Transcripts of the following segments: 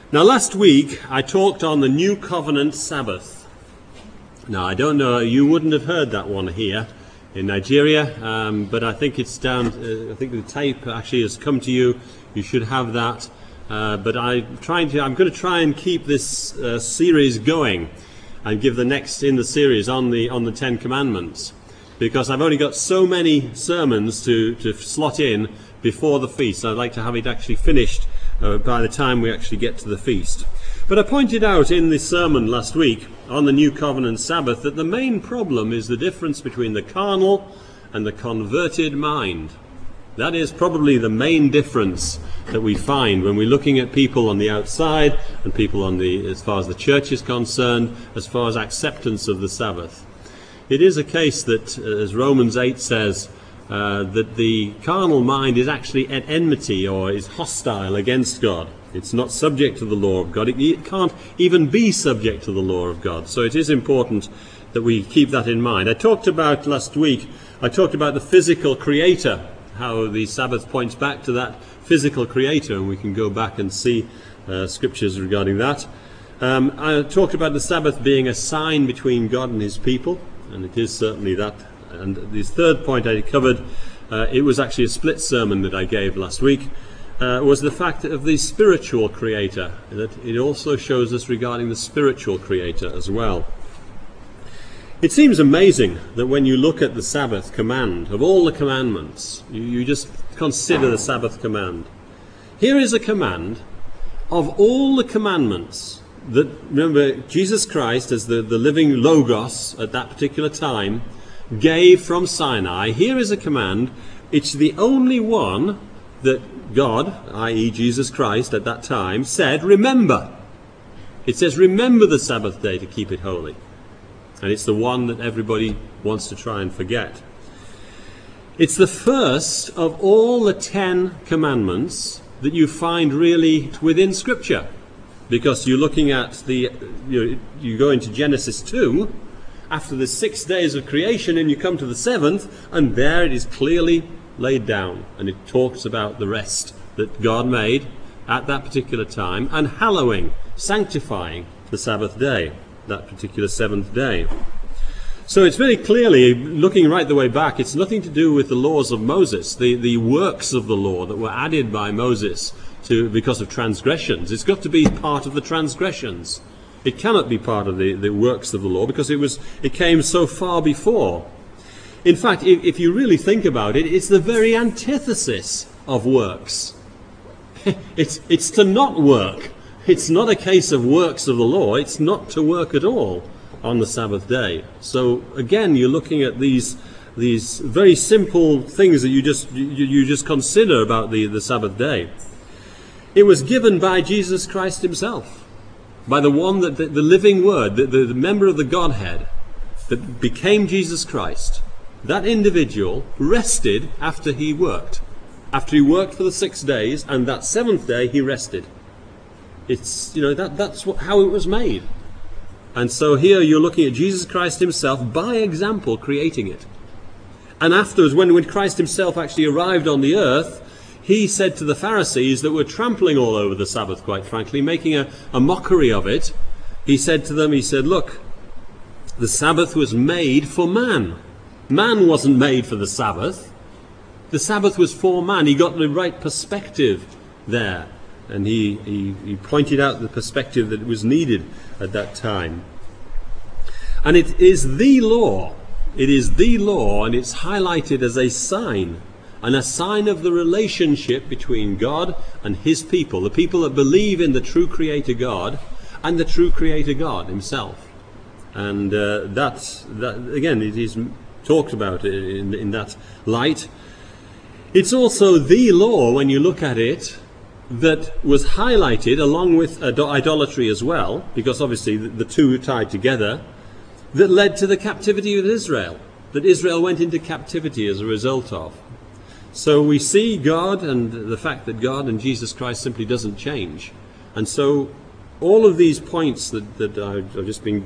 Now, last week I talked on the New Covenant Sabbath. Now, I don't know, you wouldn't have heard that one here in Nigeria, but I think it's down, I think the tape actually has come to you. You should have that. But I'm going to try and keep this series going and give the next in the series on the Ten Commandments, because I've only got so many sermons to slot in before the feast. I'd like to have it actually finished by the time we actually get to the feast. But I pointed out in the sermon last week on the New Covenant Sabbath that the main problem is the difference between the carnal and the converted mind. That is probably the main difference that we find when we're looking at people on the outside and people on as far as the church is concerned, as far as acceptance of the Sabbath. It is a case that, as Romans 8 says, that the carnal mind is actually at enmity or is hostile against God. It's not subject to the law of God. It can't even be subject to the law of God. So it is important that we keep that in mind. Last week I talked about the physical creator, how the Sabbath points back to that physical creator, and we can go back and see scriptures regarding that. I talked about the Sabbath being a sign between God and his people, and it is certainly that. And the third point I covered, it was actually a split sermon that I gave last week, was the fact of the spiritual creator, that it also shows us regarding the spiritual creator as well. It seems amazing that when you look at the Sabbath command, of all the commandments, you just consider the Sabbath command. Here is a command of all the commandments that, remember, Jesus Christ as the living Logos at that particular time gave from Sinai. Here is a command. It's the only one that God, i.e. Jesus Christ at that time, said, remember. It says, remember the Sabbath day to keep it holy. And it's the one that everybody wants to try and forget. It's the first of all the 10 commandments that you find really within Scripture. Because you're looking at you go into Genesis 2, after the 6 days of creation, and you come to the 7th, and there it is clearly laid down. And it talks about the rest that God made at that particular time, and hallowing, sanctifying the Sabbath day, that particular 7th day. So it's very clearly, looking right the way back, it's nothing to do with the laws of Moses, the works of the law that were added by Moses because of transgressions. It's got to be part of the transgressions. It cannot be part of the works of the law, because it came so far before. In fact, if you really think about it, it's the very antithesis of works. It's to not work. It's not a case of works of the law. It's not to work at all on the Sabbath day. So again, you're looking at these very simple things that you just consider about the Sabbath day. It was given by Jesus Christ himself, by the one that the living Word, the member of the Godhead that became Jesus Christ. That individual rested after he worked. After he worked for the 6 days, and that 7th day he rested. It's, that's how it was made. And so here you're looking at Jesus Christ himself, by example, creating it. And afterwards, when Christ himself actually arrived on the earth, he said to the Pharisees that were trampling all over the Sabbath, quite frankly, making a mockery of it, he said to them, look, the Sabbath was made for man. Man wasn't made for the Sabbath. The Sabbath was for man. He got the right perspective there. And he pointed out the perspective that was needed at that time. And it is the law. It is the law, and it's highlighted as a sign. And a sign of the relationship between God and his people. The people that believe in the true Creator God and the true Creator God himself. And that again, it is talked about in that light. It's also the law, when you look at it, that was highlighted along with idolatry as well, because obviously the two are tied together, that led to the captivity of Israel, that Israel went into captivity as a result of. So we see God, and the fact that God and Jesus Christ simply doesn't change. And so all of these points that I've just been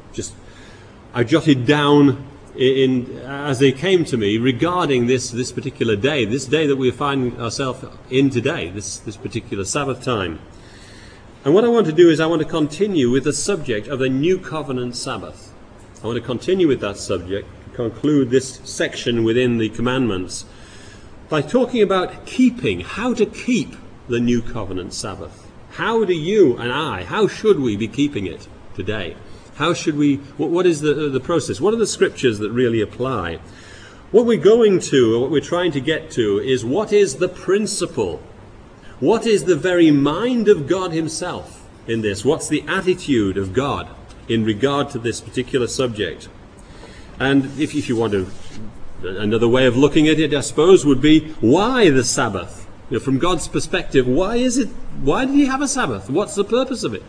I jotted down as they came to me regarding this particular day, this day that we find ourselves in today, this particular Sabbath time. And what I want to do is I want to continue with the subject of the New Covenant Sabbath. I want to continue with that subject, conclude this section within the commandments by talking about keeping, how to keep the New Covenant Sabbath. How do you and I, how should we be keeping it today? How should we, what is the process? What are the scriptures that really apply? What we're going to, or what we're trying to get to, is what is the principle? What is the very mind of God himself in this? What's the attitude of God in regard to this particular subject? And if you want to, another way of looking at it, I suppose, would be why the Sabbath? From God's perspective, why is it? Why did he have a Sabbath? What's the purpose of it?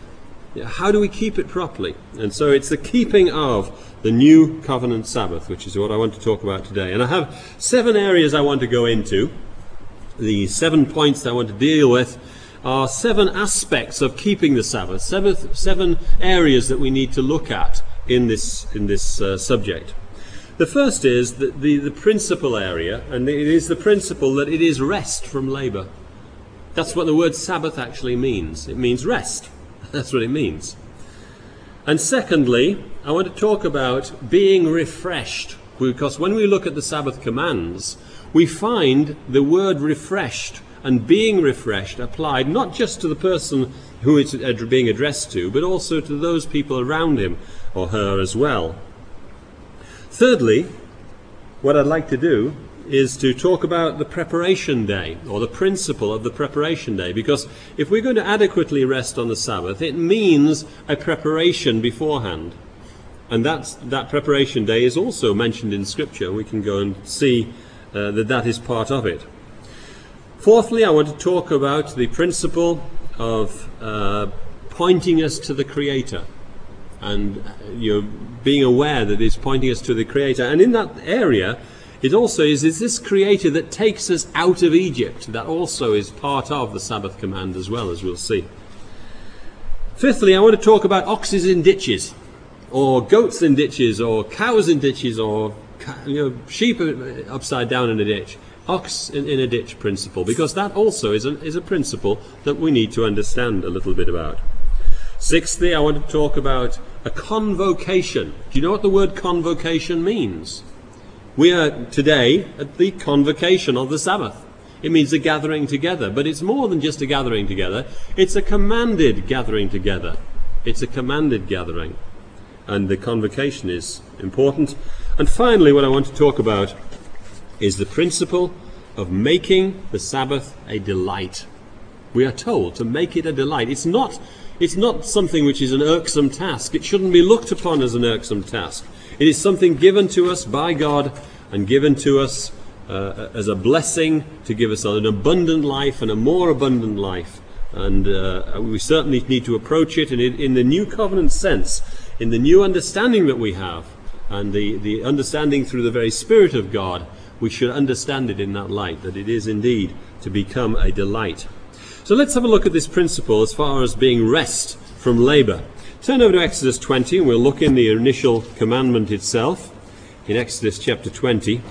How do we keep it properly? And so it's the keeping of the New Covenant Sabbath, which is what I want to talk about today. And I have 7 areas I want to go into. The 7 points I want to deal with are 7 aspects of keeping the Sabbath, 7 areas that we need to look at in this subject. The first is the principal area, and it is the principle that it is rest from labour. That's what the word Sabbath actually means. It means rest. That's what it means. And secondly, I want to talk about being refreshed, because when we look at the Sabbath commands, we find the word refreshed and being refreshed applied not just to the person who it's being addressed to, but also to those people around him or her as well. Thirdly, what I'd like to do is to talk about the preparation day, or the principle of the preparation day, because if we're going to adequately rest on the Sabbath, it means a preparation beforehand. And that preparation day is also mentioned in Scripture. We can go and see that is part of it. Fourthly, I want to talk about the principle of pointing us to the Creator, and being aware that it's pointing us to the Creator. And in that area, it also is this Creator that takes us out of Egypt. That also is part of the Sabbath command as well, as we'll see. Fifthly, I want to talk about oxes in ditches, or goats in ditches, or cows in ditches, or sheep upside down in a ditch. Ox in a ditch principle, because that also is a principle that we need to understand a little bit about. Sixthly, I want to talk about a convocation. Do you know what the word convocation means? We are today at the convocation of the Sabbath. It means a gathering together, but it's more than just a gathering together. It's a commanded gathering together. It's a commanded gathering. And the convocation is important. And finally, what I want to talk about is the principle of making the Sabbath a delight. We are told to make it a delight. It's not something which is an irksome task. It shouldn't be looked upon as an irksome task. It is something given to us by God and given to us as a blessing to give us an abundant life and a more abundant life. And we certainly need to approach it in the new covenant sense, in the new understanding that we have, and the understanding through the very Spirit of God. We should understand it in that light, that it is indeed to become a delight. So let's have a look at this principle as far as being rest from labour. Turn over to Exodus 20, and we'll look in the initial commandment itself, in Exodus chapter 20.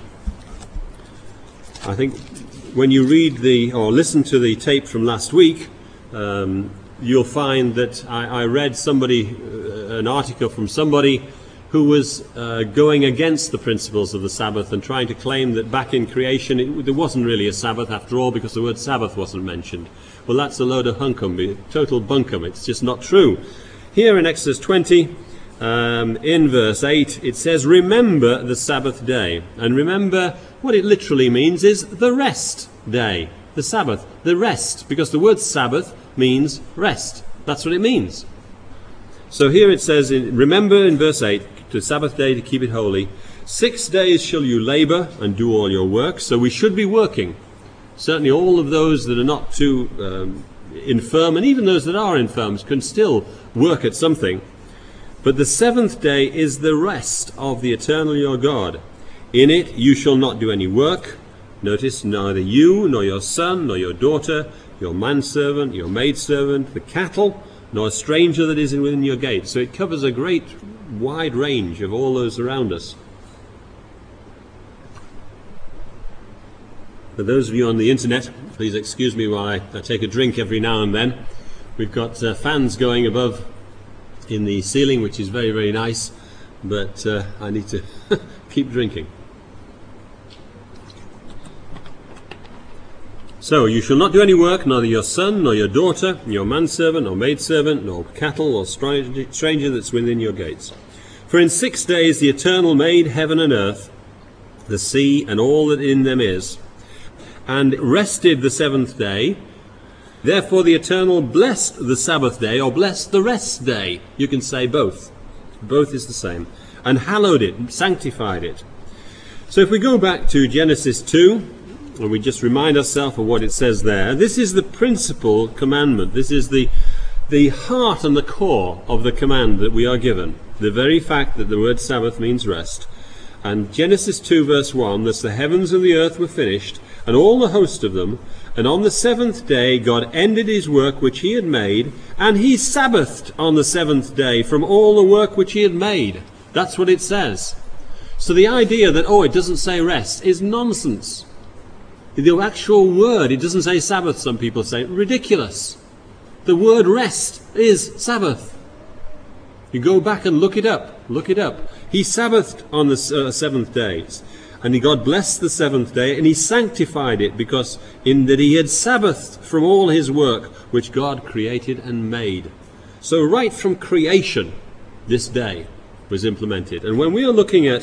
I think when you read or listen to the tape from last week, you'll find that I read an article from somebody who was going against the principles of the Sabbath and trying to claim that back in creation there wasn't really a Sabbath after all, because the word Sabbath wasn't mentioned. Well, that's a load of hunkum, total bunkum. It's just not true. Here in Exodus 20, in verse 8, it says, "Remember the Sabbath day." And remember, what it literally means is the rest day. The Sabbath, the rest, because the word Sabbath means rest. That's what it means. So here it says, remember in verse 8, the Sabbath day to keep it holy. 6 days shall you labour and do all your work. So we should be working. Certainly all of those that are not too infirm, and even those that are infirm, can still work at something. But the 7th day is the rest of the eternal your God. In it you shall not do any work. Notice, neither you, nor your son, nor your daughter, your manservant, your maidservant, the cattle, nor a stranger that is within your gates. So it covers a great wide range of all those around us. For those of you on the internet, please excuse me while I take a drink every now and then. We've got fans going above in the ceiling, which is very, very nice, but I need to keep drinking. So, you shall not do any work, neither your son, nor your daughter, your manservant, nor maidservant, nor cattle, or stranger that's within your gates. For in 6 days the Eternal made heaven and earth, the sea, and all that in them is, and rested the seventh day. Therefore the Eternal blessed the Sabbath day, or blessed the rest day. You can say both. Both is the same. And hallowed it, sanctified it. So if we go back to Genesis 2, and we just remind ourselves of what it says there, this is the principal commandment. This is the heart and the core of the command that we are given. The very fact that the word Sabbath means rest. And Genesis 2 verse 1, thus the heavens and the earth were finished, and all the host of them, and on the seventh day God ended his work which he had made, and he Sabbathed on the seventh day from all the work which he had made. That's what it says. So the idea that, it doesn't say rest, is nonsense. The actual word, it doesn't say Sabbath, some people say. Ridiculous. The word rest is Sabbath. You go back and look it up. Look it up. He Sabbathed on the seventh day. And God blessed the seventh day, and he sanctified it, because in that he had Sabbathed from all his work, which God created and made. So right from creation, this day was implemented. And when we are looking at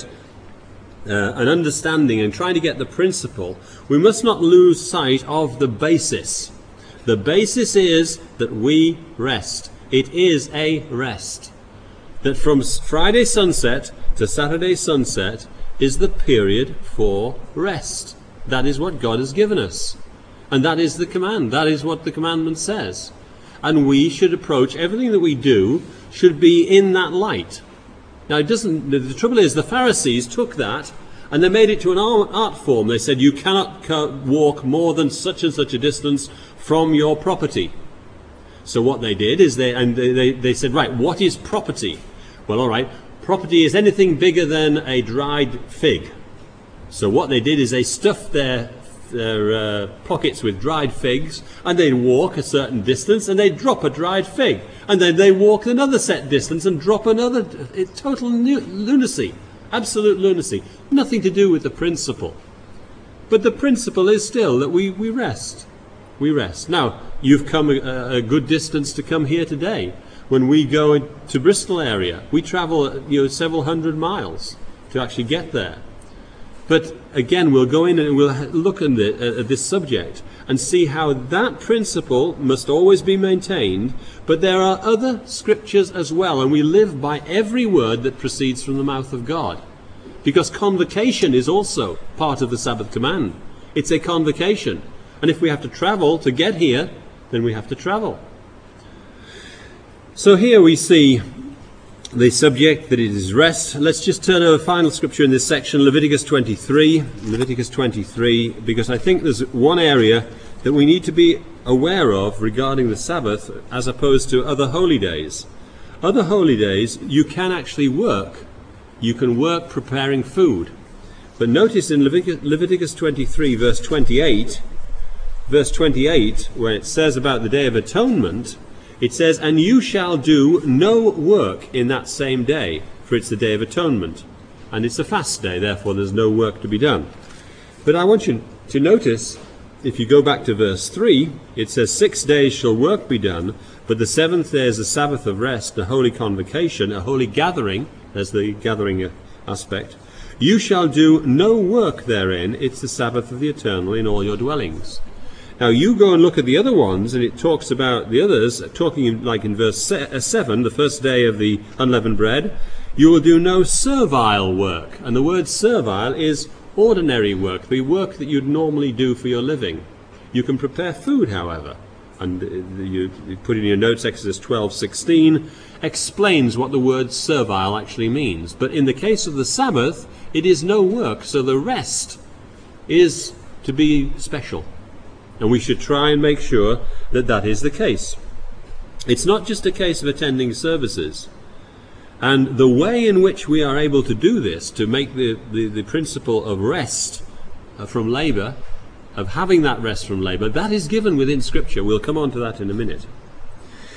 an understanding and trying to get the principle, we must not lose sight of the basis. The basis is that we rest. It is a rest. That from Friday sunset to Saturday sunset is the period for rest. That is what God has given us. And that is the command. That is what the commandment says. And we should approach everything that we do should be in that light. Now, the trouble is, the Pharisees took that and they made it to an art form. They said, you cannot walk more than such and such a distance from your property. So what they did is they said, right, what is property? Well, all right, property is anything bigger than a dried fig. So what they did is they stuffed their pockets with dried figs, and they'd walk a certain distance and they'd drop a dried fig, and then they walk another set distance and drop another. It's total lunacy, absolute lunacy, nothing to do with the principle. But the principle is still that we rest. We rest. Now, you've come a good distance to come here today. When we go to Bristol area, we travel several hundred miles to actually get there. But again, we'll go in and we'll look at this subject and see how that principle must always be maintained. But there are other scriptures as well, and we live by every word that proceeds from the mouth of God. Because convocation is also part of the Sabbath command. It's a convocation. And if we have to travel to get here, then we have to travel. So here we see the subject that it is rest. Let's just turn to a final scripture in this section, Leviticus 23. Leviticus 23, because I think there's one area that we need to be aware of regarding the Sabbath as opposed to other holy days. Other holy days, you can actually work. You can work preparing food. But notice in Leviticus 23, verse 28, when it says about the Day of Atonement, it says, and you shall do no work in that same day, for it's the Day of Atonement. And it's a fast day, therefore there's no work to be done. But I want you to notice, if you go back to verse 3, it says, 6 days shall work be done, but the seventh day is a Sabbath of rest, a holy convocation, a holy gathering. There's the gathering aspect. You shall do no work therein. It's the Sabbath of the Eternal in all your dwellings. Now you go and look at the other ones, and it talks about the others, talking like in verse 7, the first day of the unleavened bread, you will do no servile work. And the word servile is ordinary work, the work that you'd normally do for your living. You can prepare food, however. And you put in your notes, Exodus 12:16 explains what the word servile actually means. But in the case of the Sabbath, it is no work, so the rest is to be special. And we should try and make sure that that is the case. It's not just a case of attending services. And the way in which we are able to do this, to make the principle of rest from labour, of having that rest from labour, that is given within Scripture. We'll come on to that in a minute.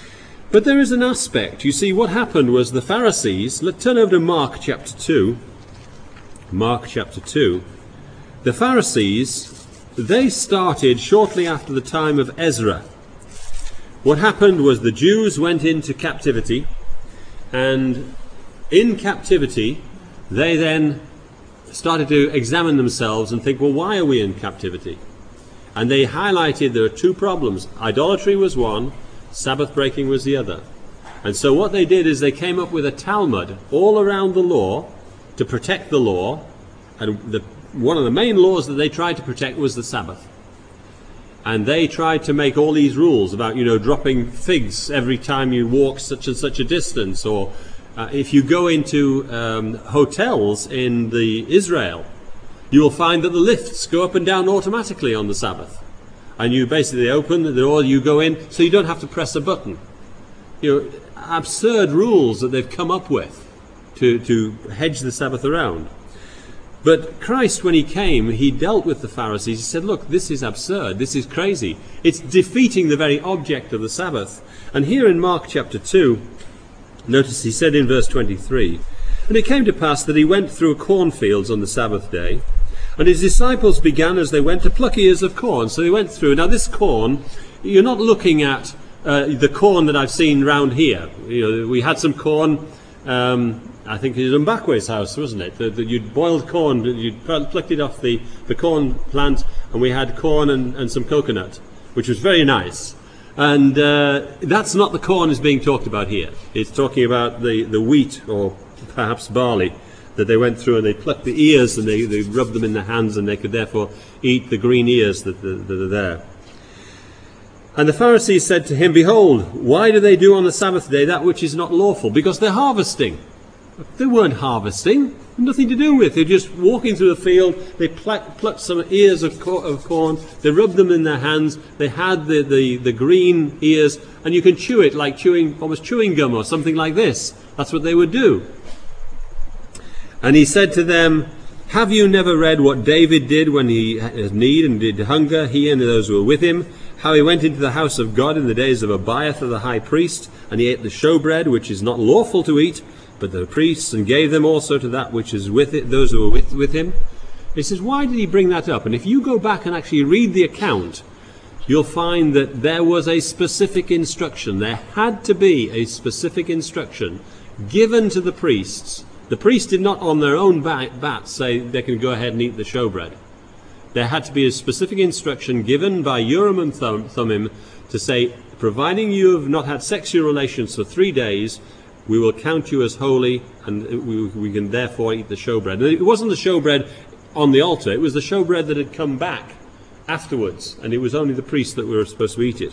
But there is an aspect. You see, what happened was the Pharisees, let's turn over to Mark chapter 2. Mark chapter 2. The Pharisees, they started shortly after the time of Ezra. What happened was the Jews went into captivity, and in captivity they then started to examine themselves and think, well, why are we in captivity? And they highlighted there are two problems. Idolatry was one, Sabbath breaking was the other. And so what they did is they came up with a Talmud all around the law to protect the law. And one of the main laws that they tried to protect was the Sabbath. And they tried to make all these rules about, dropping figs every time you walk such and such a distance, or if you go into hotels in Israel, you will find that the lifts go up and down automatically on the Sabbath. And you basically open the door, you go in, so you don't have to press a button. Absurd rules that they've come up with to hedge the Sabbath around. But Christ, when he came, he dealt with the Pharisees. He said, look, this is absurd, this is crazy. It's defeating the very object of the Sabbath. And here in Mark chapter 2, notice he said in verse 23, "And it came to pass that he went through cornfields on the Sabbath day, and his disciples began as they went to pluck ears of corn." So they went through. Now this corn, you're not looking at the corn that I've seen round here. We had some corn, I think it was in Mbakwe's house, wasn't it? You'd boiled corn, you'd plucked it off the corn plant, and we had corn and some coconut, which was very nice. And that's not the corn is being talked about here. It's talking about the wheat, or perhaps barley, that they went through, and they plucked the ears and they rubbed them in their hands, and they could therefore eat the green ears that are there. And the Pharisees said to him, "Behold, why do they do on the Sabbath day that which is not lawful?" Because they're harvesting. They weren't harvesting, nothing to do with it. They're just walking through the field. They plucked some ears of corn. They rubbed them in their hands. They had the green ears, and you can chew it like almost chewing gum or something like this. That's what they would do. And he said to them, "Have you never read what David did when he had need and did hunger, he and those who were with him? How he went into the house of God in the days of Abiathar the high priest, and he ate the showbread, which is not lawful to eat, but the priests, and gave them also to that which is with it, those who were with him." He says, why did he bring that up? And if you go back and actually read the account, you'll find that there was a specific instruction. There had to be a specific instruction given to the priests. The priests did not on their own bat say they can go ahead and eat the showbread. There had to be a specific instruction given by Urim and Thummim to say, providing you have not had sexual relations for 3 days, we will count you as holy, and we can therefore eat the showbread. And it wasn't the showbread on the altar, it was the showbread that had come back afterwards, and it was only the priests that were supposed to eat it.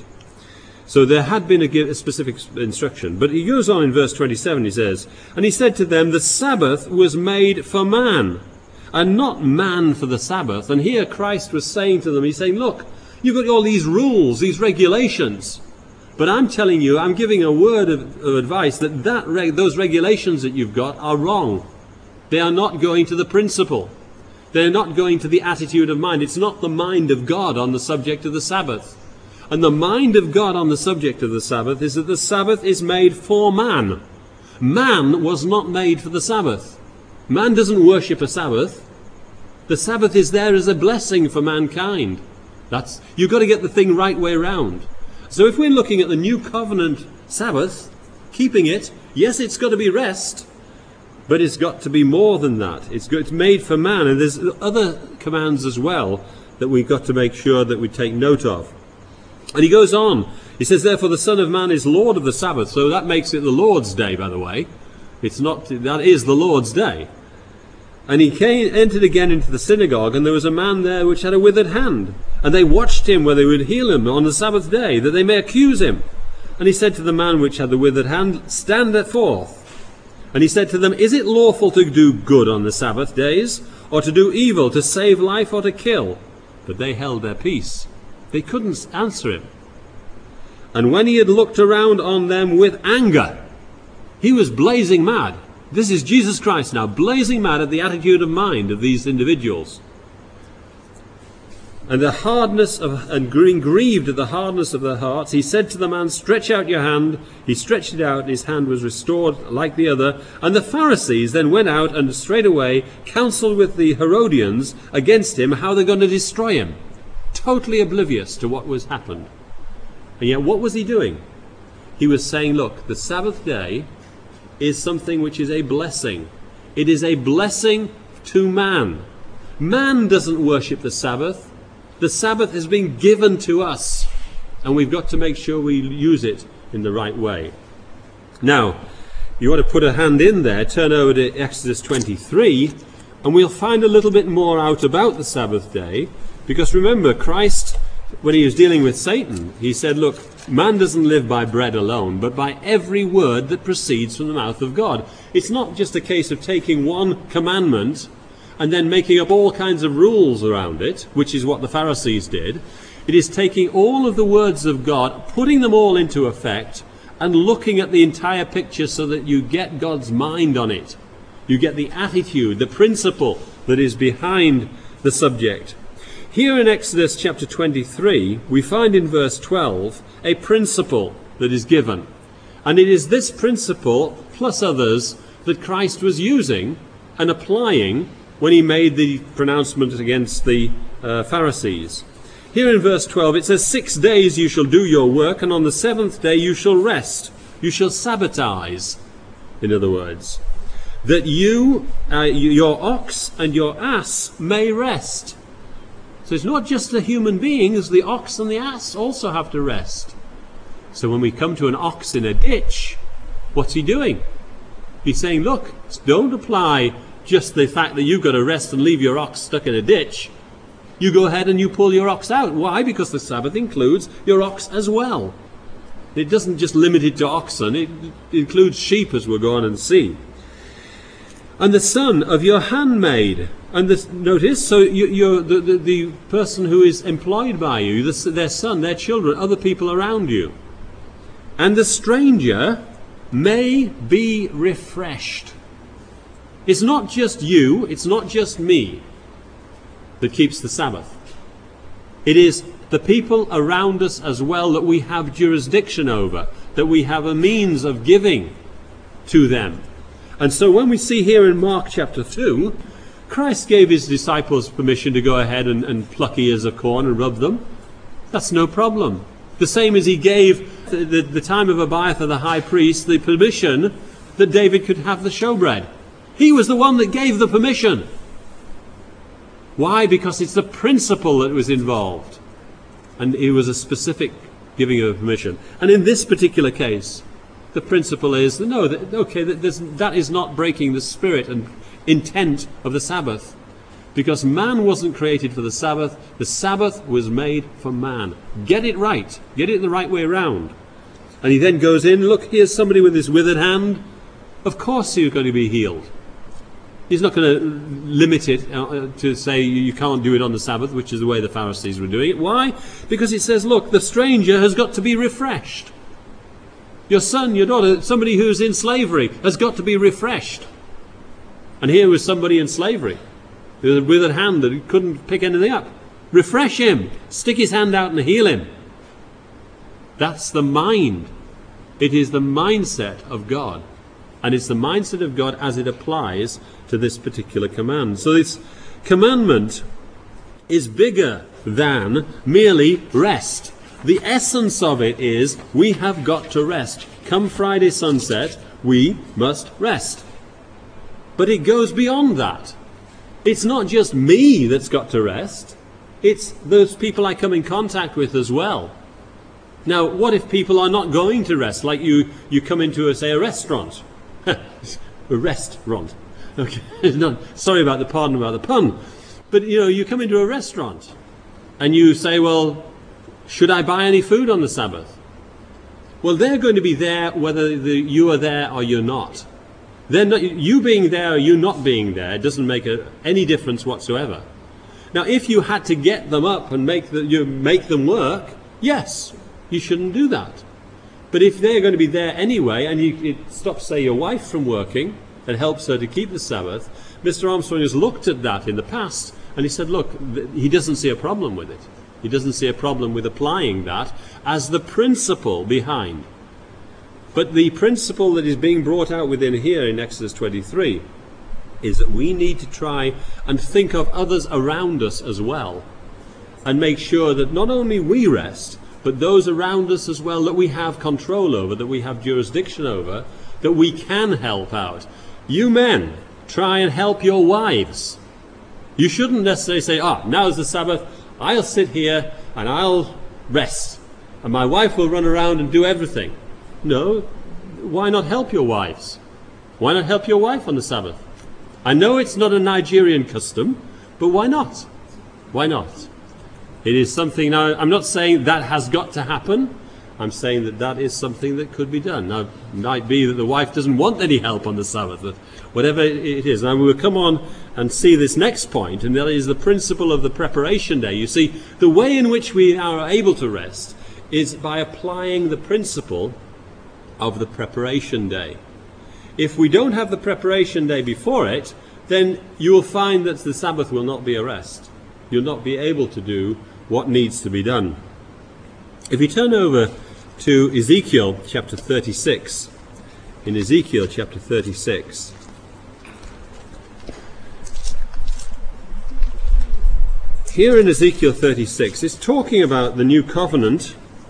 So there had been a specific instruction. But he goes on in verse 27, he says, "And he said to them, the Sabbath was made for man, and not man for the Sabbath." And here Christ was saying to them, he's saying, look, you've got all these rules, these regulations, but I'm telling you, I'm giving a word of advice that those regulations that you've got are wrong. They are not going to the principle. They're not going to the attitude of mind. It's not the mind of God on the subject of the Sabbath. And the mind of God on the subject of the Sabbath is that the Sabbath is made for man. Man was not made for the Sabbath. Man doesn't worship a Sabbath. The Sabbath is there as a blessing for mankind. You've got to get the thing right way round. So if we're looking at the New Covenant Sabbath, keeping it, yes, it's got to be rest, but it's got to be more than that. It's made for man, and there's other commands as well that we've got to make sure that we take note of. And he goes on. He says, "Therefore the Son of Man is Lord of the Sabbath." So that makes it the Lord's day, by the way. That is the Lord's day. "And he entered again into the synagogue, and there was a man there which had a withered hand. And they watched him whether they would heal him on the Sabbath day, that they may accuse him. And he said to the man which had the withered hand, Stand forth. And he said to them, Is it lawful to do good on the Sabbath days, or to do evil, to save life, or to kill? But they held their peace." They couldn't answer him. "And when he had looked around on them with anger," he was blazing mad. This is Jesus Christ now, blazing mad at the attitude of mind of these individuals. And the hardness of, and being grieved at the hardness of their hearts, he said to the man, stretch out your hand. He stretched it out, and his hand was restored like the other. And the Pharisees then went out and straightway counseled with the Herodians against him, how they're going to destroy him. Totally oblivious to what was happened. And yet what was he doing? He was saying, look, the Sabbath day is something which is a blessing. It is a blessing to man. Man doesn't worship the Sabbath. The Sabbath has been given to us, and we've got to make sure we use it in the right way. Now, you want to put a hand in there, turn over to Exodus 23, and we'll find a little bit more out about the Sabbath day, because remember, Christ, when he was dealing with Satan, he said, look, man doesn't live by bread alone, but by every word that proceeds from the mouth of God. It's not just a case of taking one commandment and then making up all kinds of rules around it, which is what the Pharisees did. It is taking all of the words of God, putting them all into effect, and looking at the entire picture so that you get God's mind on it. You get the attitude, the principle that is behind the subject. Here in Exodus chapter 23, we find in verse 12 a principle that is given. And it is this principle, plus others, that Christ was using and applying when he made the pronouncement against the Pharisees. Here in verse 12 it says, 6 days you shall do your work, and on the 7th day you shall rest. You shall sabbatize, in other words, that you, your ox and your ass may rest. So it's not just the human beings, the ox and the ass also have to rest. So when we come to an ox in a ditch, what's he doing? He's saying, look, don't apply just the fact that you've got to rest and leave your ox stuck in a ditch. You go ahead and you pull your ox out. Why? Because the Sabbath includes your ox as well. It doesn't just limit it to oxen, it includes sheep, as we'll go on and see. And the son of your handmaid. And this, notice, so you're the person who is employed by you, their son, their children, other people around you. And the stranger may be refreshed. It's not just you, it's not just me that keeps the Sabbath. It is the people around us as well that we have jurisdiction over, that we have a means of giving to them. And so when we see here in Mark chapter 2, Christ gave his disciples permission to go ahead and pluck ears of corn and rub them. That's no problem. The same as he gave the time of Abiathar the high priest the permission that David could have the showbread. He was the one that gave the permission. Why? Because it's the principle that was involved. And it was a specific giving of permission. And in this particular case, the principle is, no, that is not breaking the spirit and intent of the Sabbath. Because man wasn't created for the Sabbath was made for man. Get it right. Get it the right way around. And he then goes in, look, here's somebody with his withered hand. Of course he's going to be healed. He's not going to limit it to say you can't do it on the Sabbath, which is the way the Pharisees were doing it. Why? Because it says, look, the stranger has got to be refreshed. Your son, your daughter, somebody who's in slavery has got to be refreshed. And here was somebody in slavery with a withered hand that couldn't pick anything up. Refresh him. Stick his hand out and heal him. That's the mind. It is the mindset of God. And it's the mindset of God as it applies to this particular command. So this commandment is bigger than merely rest. The essence of it is we have got to rest. Come Friday sunset, we must rest. But it goes beyond that. It's not just me that's got to rest. It's those people I come in contact with as well. Now, what if people are not going to rest? Like you come into, say, a restaurant. A restaurant. Okay. Sorry about the pun. But, you come into a restaurant and you say, well, should I buy any food on the Sabbath? Well, they're going to be there whether you are there or you're not. You being there or you not being there doesn't make any difference whatsoever. Now, if you had to get them up and make them work, yes, you shouldn't do that. But if they're going to be there anyway, and it stops, say, your wife from working and helps her to keep the Sabbath, Mr. Armstrong has looked at that in the past And he said, look, he doesn't see a problem with it. He doesn't see a problem with applying that as the principle behind. But the principle that is being brought out within here in Exodus 23 is that we need to try and think of others around us as well, and make sure that not only we rest, but those around us as well, that we have control over, that we have jurisdiction over, that we can help out. You men, try and help your wives. You shouldn't necessarily say, now's the Sabbath, I'll sit here and I'll rest, and my wife will run around and do everything. No, why not help your wives? Why not help your wife on the Sabbath? I know it's not a Nigerian custom, but why not? Why not? It is something. Now, I'm not saying that has got to happen. I'm saying that that is something that could be done. Now, it might be that the wife doesn't want any help on the Sabbath, but whatever it is. Now, we will come on and see this next point, and that is the principle of the preparation day. You see, the way in which we are able to rest is by applying the principle of the preparation day. If we don't have the preparation day before it, then you will find that the Sabbath will not be a rest. You'll not be able to do what needs to be done. If you turn over to Ezekiel chapter 36, in Ezekiel chapter 36, here in Ezekiel 36, it's talking about the new covenant,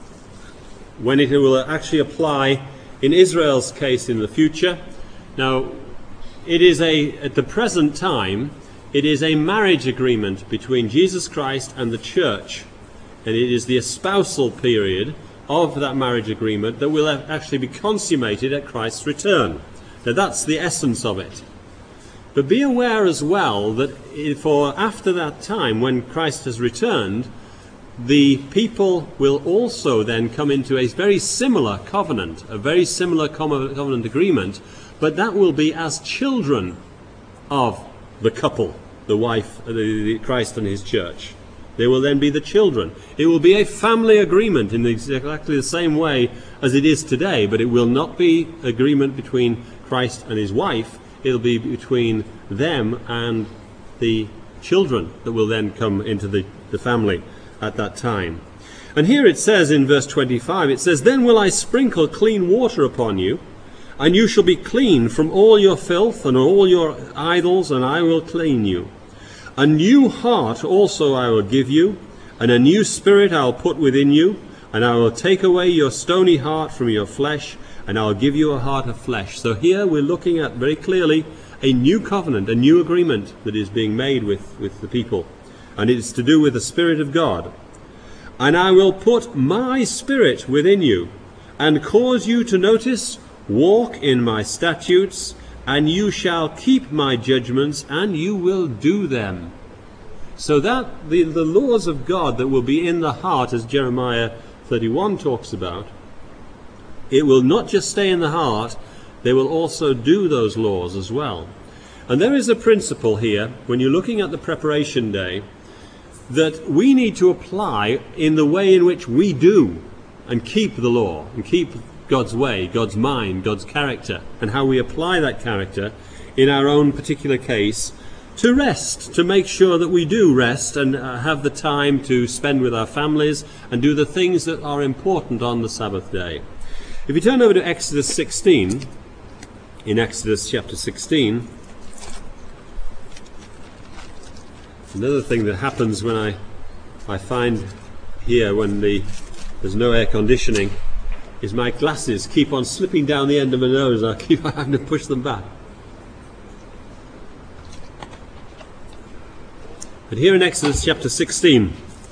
when it will actually apply in Israel's case in the future. Now, it is at the present time, it is a marriage agreement between Jesus Christ and the church, and it is the espousal period of that marriage agreement that will actually be consummated at Christ's return. Now, that's the essence of it. But be aware as well that for after that time, when Christ has returned, the people will also then come into a very similar covenant, a very similar covenant agreement, but that will be as children of the couple, the wife, the Christ and his church. They will then be the children. It will be a family agreement in exactly the same way as it is today, but it will not be agreement between Christ and his wife. It will be between them and the children that will then come into the family at that time. And here it says in verse 25, it says, "Then will I sprinkle clean water upon you, and you shall be clean from all your filth and all your idols, and I will clean you. A new heart also I will give you, and a new spirit I will put within you, and I will take away your stony heart from your flesh, and I will give you a heart of flesh." So here we're looking at very clearly a new covenant, a new agreement that is being made with the people. And it is to do with the Spirit of God. "And I will put my Spirit within you, and cause you to notice, walk in my statutes, and you shall keep my judgments, and you will do them." So that the laws of God that will be in the heart, as Jeremiah 31 talks about, it will not just stay in the heart, they will also do those laws as well. And there is a principle here, when you're looking at the preparation day, that we need to apply in the way in which we do and keep the law and keep God's way, God's mind, God's character, and how we apply that character in our own particular case to rest, to make sure that we do rest and have the time to spend with our families and do the things that are important on the Sabbath day. If you turn over to Exodus 16, in Exodus chapter 16, another thing that happens when I find here when there's no air conditioning is my glasses keep on slipping down the end of my nose, and I keep having to push them back. But here in Exodus chapter 16,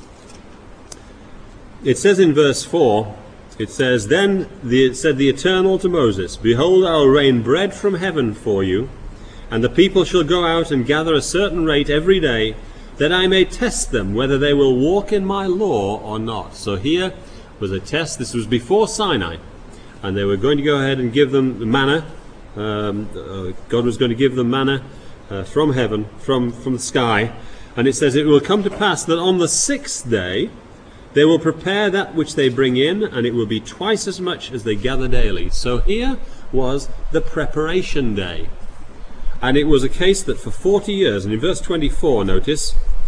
it says in verse 4, it says, "Then said the Eternal to Moses, Behold, I will rain bread from heaven for you, and the people shall go out and gather a certain rate every day, that I may test them whether they will walk in my law or not." So here was a test. This was before Sinai, and they were going to go ahead and give them the manna. God was going to give them manna from heaven, from the sky. And it says, "It will come to pass that on the 6th day they will prepare that which they bring in, and it will be twice as much as they gather daily." So here was the preparation day. And it was a case that for 40 years, and in verse 24, notice,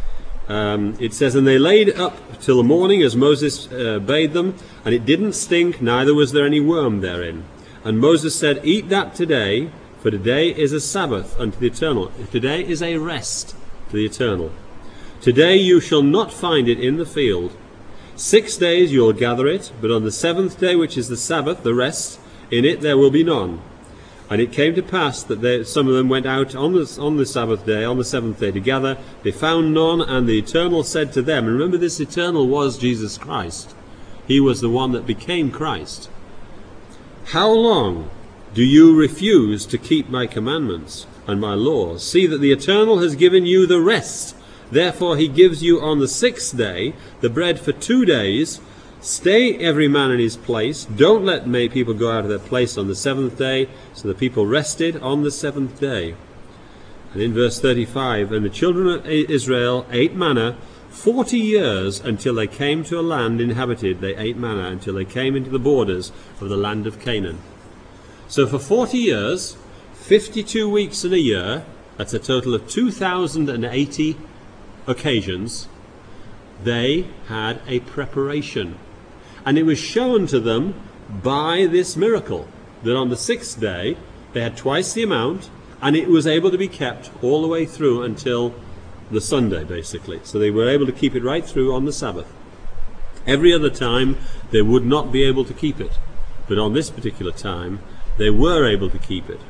It says, and they laid up till the morning as Moses bade them, and it didn't stink, neither was there any worm therein. And Moses said, eat that today, for today is a Sabbath unto the Eternal. Today is a rest to the Eternal. Today you shall not find it in the field. 6 days you will gather it, but on the 7th day, which is the Sabbath, the rest, in it there will be none. And it came to pass that some of them went out on the Sabbath day, on the 7th day to gather. They found none, and the Eternal said to them, and remember this Eternal was Jesus Christ. He was the one that became Christ. How long do you refuse to keep my commandments and my laws? See that the Eternal has given you the rest. Therefore he gives you on the 6th day the bread for 2 days. Stay every man in his place. Don't let people go out of their place on the 7th day. So the people rested on the 7th day. And in verse 35, and the children of Israel ate manna 40 years until they came to a land inhabited. They ate manna until they came into the borders of the land of Canaan. So for 40 years, 52 weeks in a year, that's a total of 2,080 occasions, they had a preparation. And it was shown to them by this miracle, that on the 6th day they had twice the amount, and it was able to be kept all the way through until the Sunday, basically. So they were able to keep it right through on the Sabbath. Every other time they would not be able to keep it, but on this particular time they were able to keep it.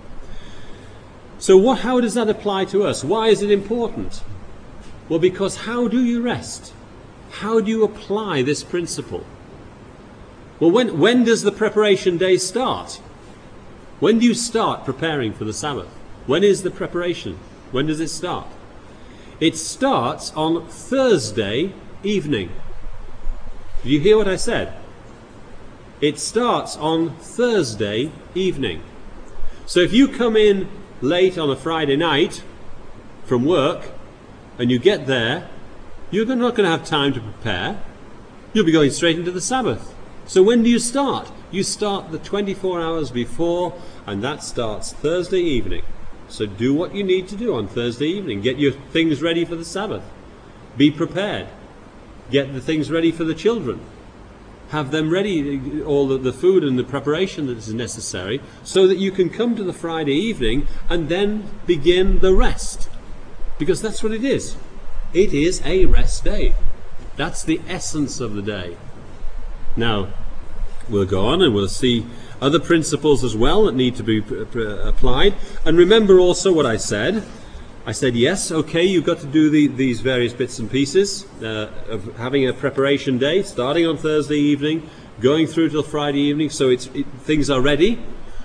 So how does that apply to us? Why is it important? Well, because how do you rest? How do you apply this principle? Well, when does the preparation day start? When do you start preparing for the Sabbath? When is the preparation? When does it start? It starts on Thursday evening. Did you hear what I said? It starts on Thursday evening. So if you come in late on a Friday night from work and you get there, you're not going to have time to prepare. You'll be going straight into the Sabbath. So when do you start? You start the 24 hours before, and that starts Thursday evening. So do what you need to do on Thursday evening. Get your things ready for the Sabbath. Be prepared. Get the things ready for the children. Have them ready, all the food and the preparation that is necessary, so that you can come to the Friday evening and then begin the rest. Because that's what it is. It is a rest day. That's the essence of the day. Now, we'll go on and we'll see other principles as well that need to be applied. And remember also what I said. I said, yes, okay, you've got to do these various bits and pieces of having a preparation day, starting on Thursday evening, going through till Friday evening, so things are ready.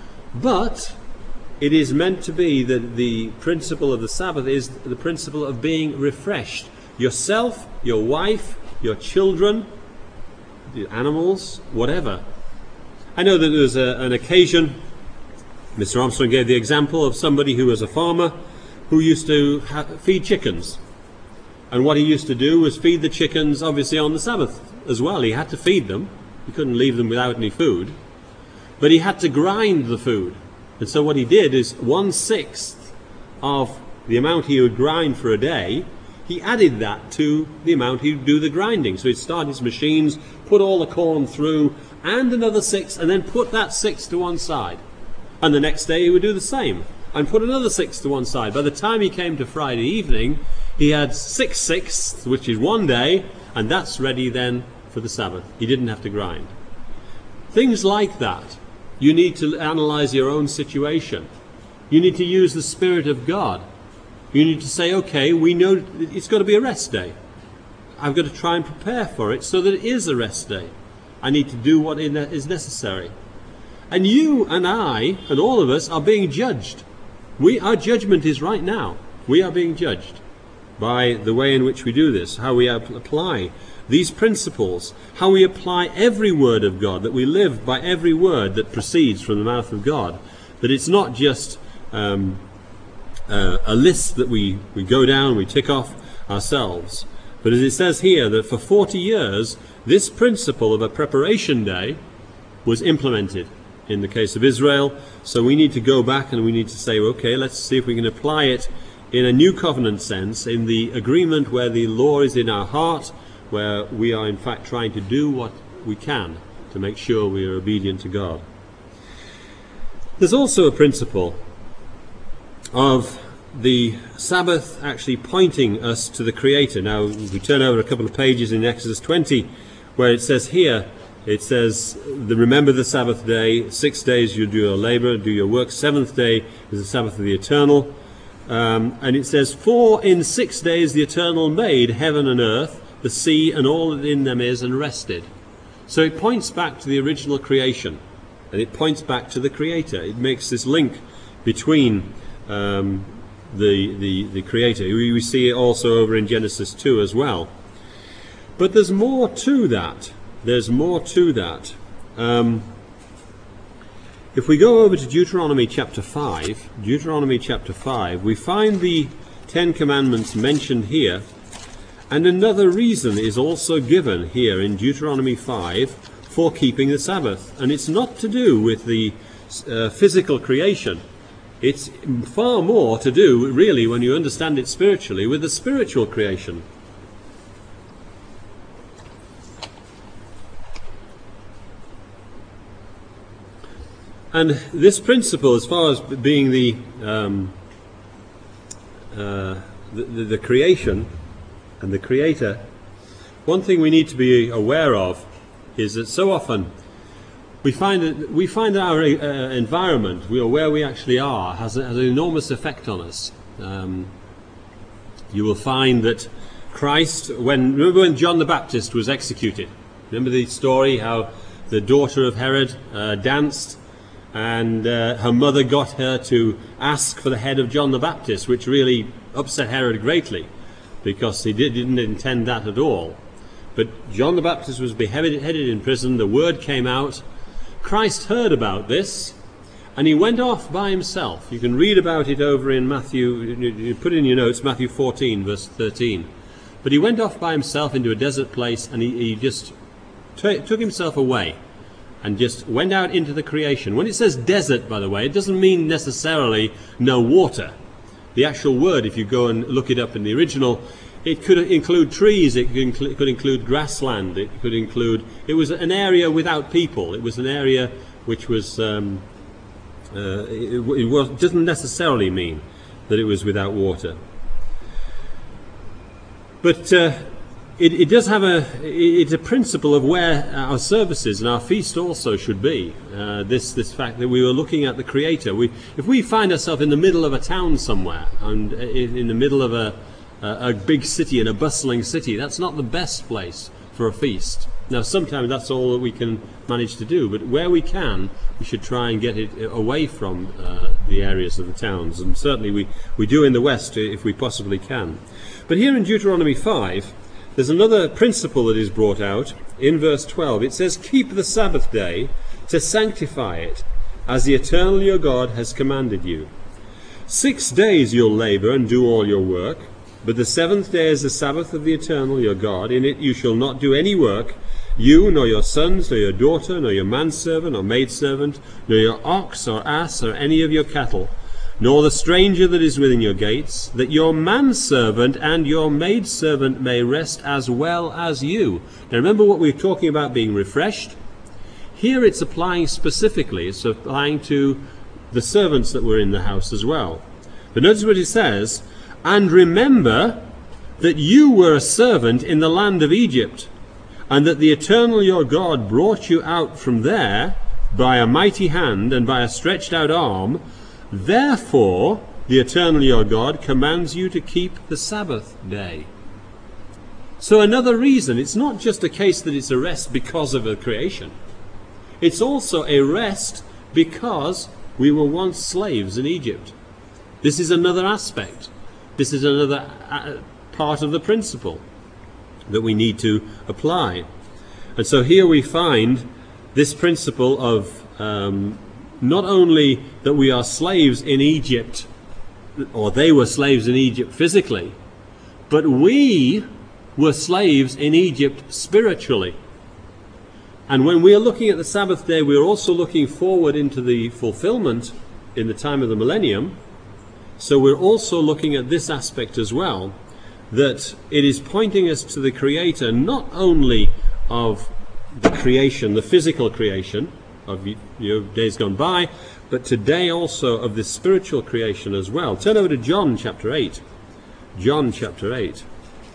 But it is meant to be that the principle of the Sabbath is the principle of being refreshed. Yourself, your wife, your children, the animals, whatever. I know that there was an occasion, Mr. Armstrong gave the example of somebody who was a farmer who used to feed chickens. And what he used to do was feed the chickens, obviously, on the Sabbath as well. He had to feed them. He couldn't leave them without any food. But he had to grind the food. And so what he did is 1/6 of the amount he would grind for a day, he added that to the amount he would do the grinding. So he'd start his machines, put all the corn through, and another 6, and then put that 6 to one side. And the next day he would do the same, and put another 6 to one side. By the time he came to Friday evening, he had 6/6, which is one day, and that's ready then for the Sabbath. He didn't have to grind. Things like that. You need to analyze your own situation. You need to use the Spirit of God. You need to say, okay, we know it's got to be a rest day. I've got to try and prepare for it so that it is a rest day. I need to do what is necessary. And you and I and all of us are being judged. Our judgment is right now. We are being judged by the way in which we do this, how we apply these principles, how we apply every word of God, that we live by every word that proceeds from the mouth of God. That it's not just a list that we go down, we tick off ourselves. But as it says here, that for 40 years, this principle of a preparation day was implemented in the case of Israel. So we need to go back and we need to say, okay, let's see if we can apply it in a new covenant sense, in the agreement where the law is in our heart, where we are in fact trying to do what we can to make sure we are obedient to God. There's also a principle of the Sabbath actually pointing us to the Creator. Now, we turn over a couple of pages in Exodus 20, where it says here, it says, remember the Sabbath day, 6 days you do your labor, do your work, 7th day is the Sabbath of the Eternal. And it says, for in 6 days the Eternal made heaven and earth, the sea and all that in them is, and rested. So it points back to the original creation, and it points back to the Creator. It makes this link between the Creator. We see it also over in Genesis 2 as well. But there's more to that. There's more to that. If we go over to Deuteronomy chapter 5, we find the Ten Commandments mentioned here, and another reason is also given here in Deuteronomy 5 for keeping the Sabbath. And it's not to do with the physical creation. It's far more to do, really, when you understand it spiritually, with the spiritual creation. And this principle, as far as being the creation and the Creator, one thing we need to be aware of is that so often we find that our environment, where we actually are, has an enormous effect on us. You will find that Christ, remember when John the Baptist was executed? Remember the story how the daughter of Herod danced, and her mother got her to ask for the head of John the Baptist, which really upset Herod greatly, because he didn't intend that at all. But John the Baptist was beheaded in prison. The word came out. Christ heard about this, and he went off by himself. You can read about it over in Matthew, you put it in your notes, Matthew 14, verse 13. But he went off by himself into a desert place, and he just took himself away and just went out into the creation. When it says desert, by the way, it doesn't mean necessarily no water. The actual word, if you go and look it up in the original, it could include trees, it could include grassland, it was an area without people. It was an area which was, it doesn't necessarily mean that it was without water. But it does have it's a principle of where our services and our feast also should be. This fact that we were looking at the Creator. If we find ourselves in the middle of a town somewhere, and in the middle of a big city, in a bustling city, that's not the best place for a feast. Now, sometimes that's all that we can manage to do, but where we can, we should try and get it away from the areas of the towns, and certainly we do in the West if we possibly can. But here in Deuteronomy 5, there's another principle that is brought out in verse 12. It says, keep the Sabbath day to sanctify it, as the Eternal your God has commanded you. 6 days you'll labor and do all your work, but the 7th day is the Sabbath of the Eternal your God. In it you shall not do any work, you, nor your sons, nor your daughter, nor your manservant or maidservant, nor your ox or ass, or any of your cattle, nor the stranger that is within your gates, that your manservant and your maidservant may rest as well as you. Now remember what we were talking about being refreshed? Here it's applying specifically, it's applying to the servants that were in the house as well. But notice what it says, and remember that you were a servant in the land of Egypt, and that the Eternal your God brought you out from there by a mighty hand and by a stretched out arm. Therefore, the Eternal your God commands you to keep the Sabbath day. So another reason, it's not just a case that it's a rest because of a creation. It's also a rest because we were once slaves in Egypt. This is another aspect. This is another part of the principle that we need to apply. And so here we find this principle of not only that we are slaves in Egypt, or they were slaves in Egypt physically, but we were slaves in Egypt spiritually. And when we are looking at the Sabbath day, we are also looking forward into the fulfillment in the time of the millennium, So we're also looking at this aspect as well, that it is pointing us to the Creator, not only of the creation, the physical creation of days gone by, but today also of the spiritual creation as well. Turn over to John chapter 8. John chapter 8.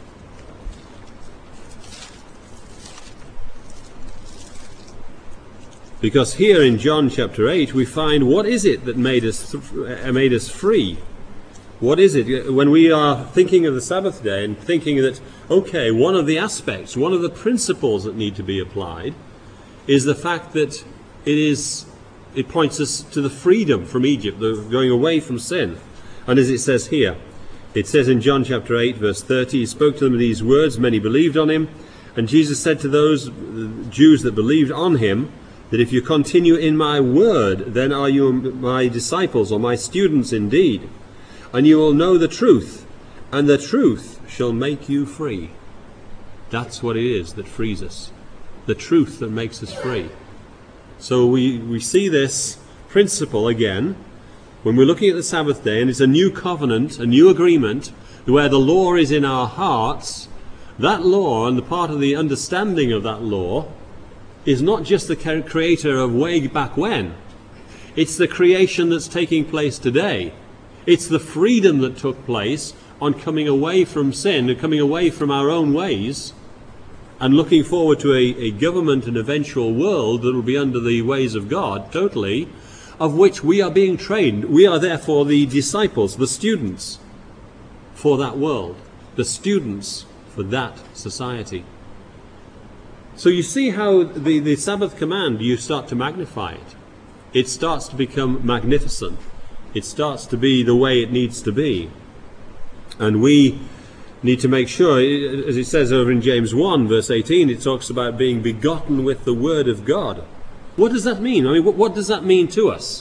Because here in John chapter 8 we find what is it that made us free. What is it? When we are thinking of the Sabbath day and thinking that, okay, one of the aspects, one of the principles that need to be applied is the fact that it points us to the freedom from Egypt, the going away from sin. And as it says here, it says in John chapter 8 verse 30, he spoke to them these words, many believed on him, and Jesus said to those Jews that believed on him, that if you continue in my word, then are you my disciples or my students indeed. And you will know the truth, and the truth shall make you free. That's what it is that frees us. The truth that makes us free. So we see this principle again when we're looking at the Sabbath day, and it's a new covenant, a new agreement, where the law is in our hearts. That law, and the part of the understanding of that law, is not just the Creator of way back when. It's the creation that's taking place today. It's the freedom that took place on coming away from sin and coming away from our own ways and looking forward to a government and eventual world that will be under the ways of God totally, of which we are being trained. We are therefore the disciples, the students for that world, the students for that society. So you see how the Sabbath command, you start to magnify it. It starts to become magnificent. It starts to be the way it needs to be. And we need to make sure, as it says over in James 1 verse 18, it talks about being begotten with the word of God. What does that mean? I mean, what does that mean to us?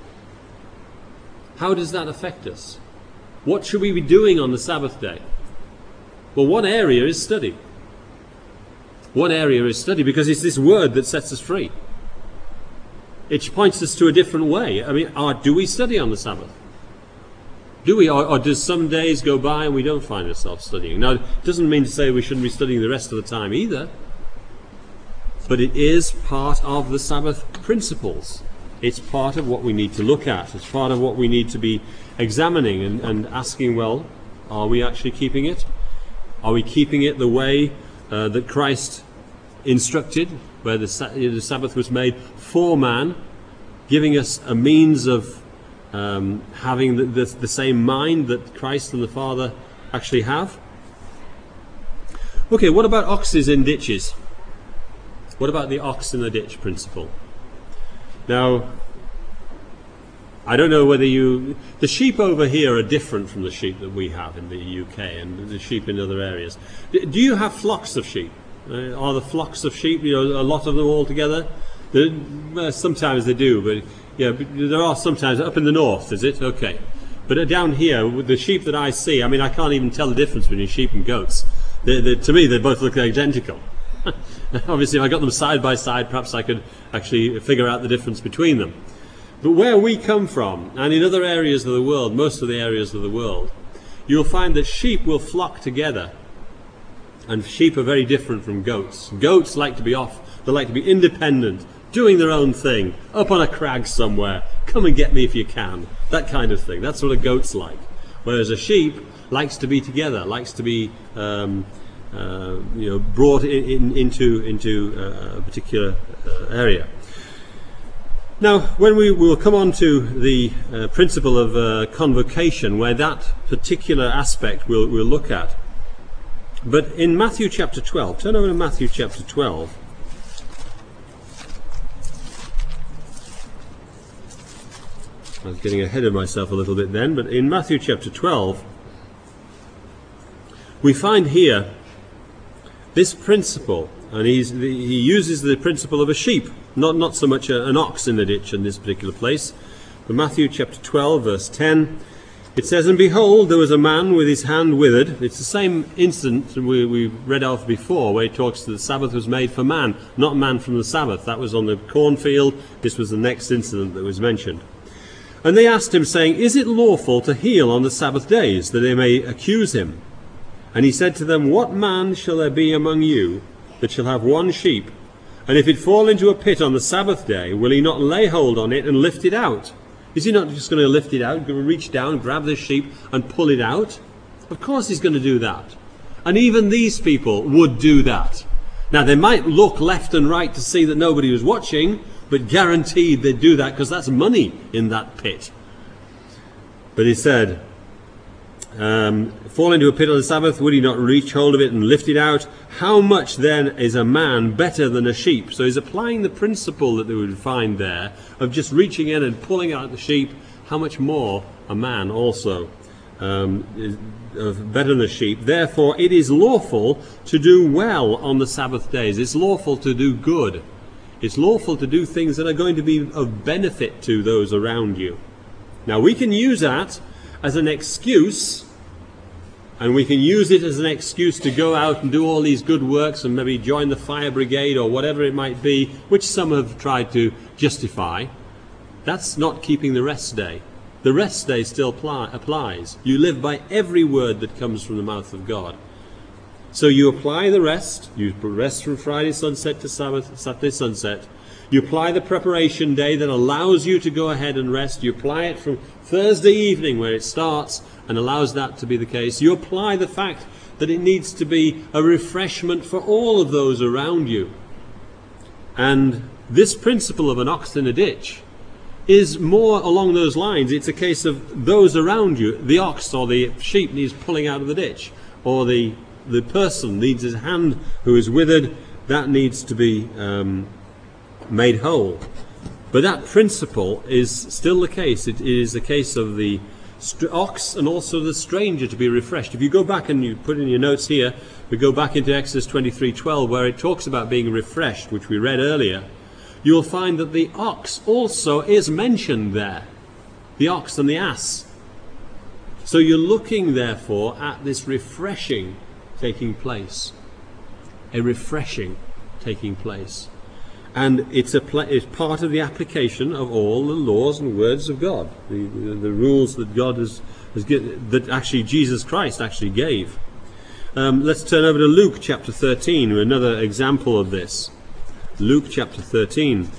How does that affect us? What should we be doing on the Sabbath day? Well, one area is study. One area is study, because it's this word that sets us free. It points us to a different way. I mean, do we study on the Sabbath? Do we? Or does some days go by and we don't find ourselves studying? Now, it doesn't mean to say we shouldn't be studying the rest of the time either. But it is part of the Sabbath principles. It's part of what we need to look at. It's part of what we need to be examining and asking, well, are we actually keeping it? Are we keeping it the way that Christ instructed, where the Sabbath was made for man, giving us a means of having the same mind that Christ and the Father actually have? Okay, what about oxes in ditches? What about the ox in the ditch principle? Now, I don't know whether the sheep over here are different from the sheep that we have in the UK and the sheep in other areas. Do you have flocks of sheep? Are the flocks of sheep, a lot of them all together? Sometimes they do, but there are sometimes up in the north, is it? Okay. But down here, with the sheep that I see, I mean, I can't even tell the difference between sheep and goats. To me, they both look identical. Obviously, if I got them side by side, perhaps I could actually figure out the difference between them. But where we come from, and in other areas of the world, most of the areas of the world, you'll find that sheep will flock together. And sheep are very different from goats. Goats like to be off. They like to be independent, doing their own thing, up on a crag somewhere. Come and get me if you can. That kind of thing. That's what a goat's like. Whereas a sheep likes to be together, likes to be brought into a particular area. Now, when we will come on to the principle of convocation, where that particular aspect we'll look at. But in Matthew chapter 12, turn over to Matthew chapter 12. I was getting ahead of myself a little bit then, but in Matthew chapter 12, we find here this principle, and he uses the principle of a sheep, not so much an ox in the ditch in this particular place. But Matthew chapter 12, verse 10, it says, "And behold, there was a man with his hand withered." It's the same incident we read of before, where he talks that the Sabbath was made for man, not man from the Sabbath. That was on the cornfield. This was the next incident that was mentioned. And they asked him, saying, Is it lawful to heal on the Sabbath days, that they may accuse him? And he said to them, What man shall there be among you that shall have one sheep, and if it fall into a pit on the Sabbath day, will he not lay hold on it and lift it out? Is he not just going to lift it out, going to reach down, grab the sheep and pull it out? Of course he's going to do that. And even these people would do that. Now they might look left and right to see that nobody was watching, but guaranteed they'd do that because that's money in that pit. But he said, fall into a pit on the Sabbath, would he not reach hold of it and lift it out? How much then is a man better than a sheep? So he's applying the principle that they would find there of just reaching in and pulling out the sheep. How much more a man also is better than a sheep? Therefore it is lawful to do well on the Sabbath days. It's lawful to do good. It's lawful to do things that are going to be of benefit to those around you. Now we can use that as an excuse, and we can use it as an excuse to go out and do all these good works and maybe join the fire brigade or whatever it might be, which some have tried to justify. That's not keeping the rest day. The rest day still applies. You live by every word that comes from the mouth of God. So you apply the rest. You rest from Friday sunset to Saturday sunset. You apply the preparation day that allows you to go ahead and rest. You apply it from Thursday evening where it starts and allows that to be the case. You apply the fact that it needs to be a refreshment for all of those around you. And this principle of an ox in a ditch is more along those lines. It's a case of those around you. The ox or the sheep needs pulling out of the ditch, or the person needs his hand who is withered. That needs to be made whole. But that principle is still the case. It is a case of the ox and also the stranger to be refreshed. If you go back and you put in your notes here, we go back into Exodus 23:12 where it talks about being refreshed, which we read earlier. You'll find that the ox also is mentioned there. The ox and the ass. So you're looking therefore at this refreshing taking place. A refreshing taking place. And it's part of the application of all the laws and words of God, the rules that God has given, that actually Jesus Christ actually gave. Let's turn over to Luke chapter 13, another example of this. Luke chapter 13.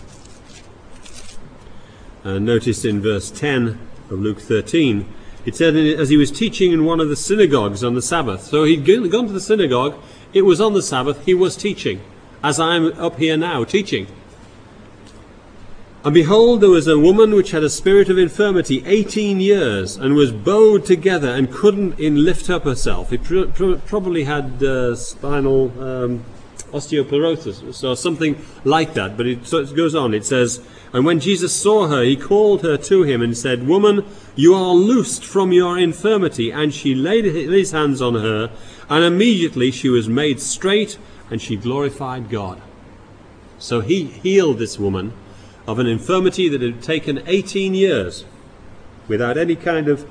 Notice in verse 10 of Luke 13, it said, as he was teaching in one of the synagogues on the Sabbath. So he'd gone to the synagogue, it was on the Sabbath, he was teaching. As I'm up here now, teaching. And behold, there was a woman which had a spirit of infirmity 18 years, and was bowed together, and couldn't lift up herself. He probably had spinal osteoporosis, or something like that. But so it goes on, it says, and when Jesus saw her, he called her to him, and said, Woman, you are loosed from your infirmity. And she laid his hands on her, and immediately she was made straight, and she glorified God. So he healed this woman of an infirmity that had taken 18 years without any kind of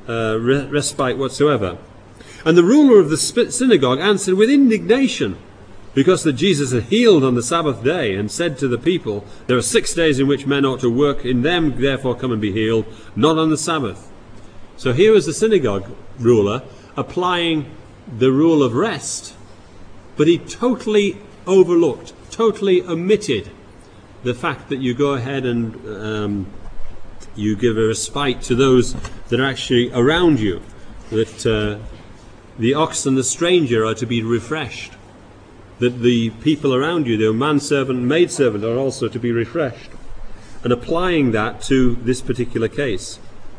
respite whatsoever. And the ruler of the synagogue answered with indignation, because that Jesus had healed on the Sabbath day, and said to the people, there are 6 days in which men ought to work, in them therefore come and be healed, not on the Sabbath. So here was the synagogue ruler applying the rule of rest, but he totally overlooked, totally omitted the fact that you go ahead and you give a respite to those that are actually around you, that the ox and the stranger are to be refreshed, that the people around you, the manservant and maidservant, are also to be refreshed, and applying that to this particular case.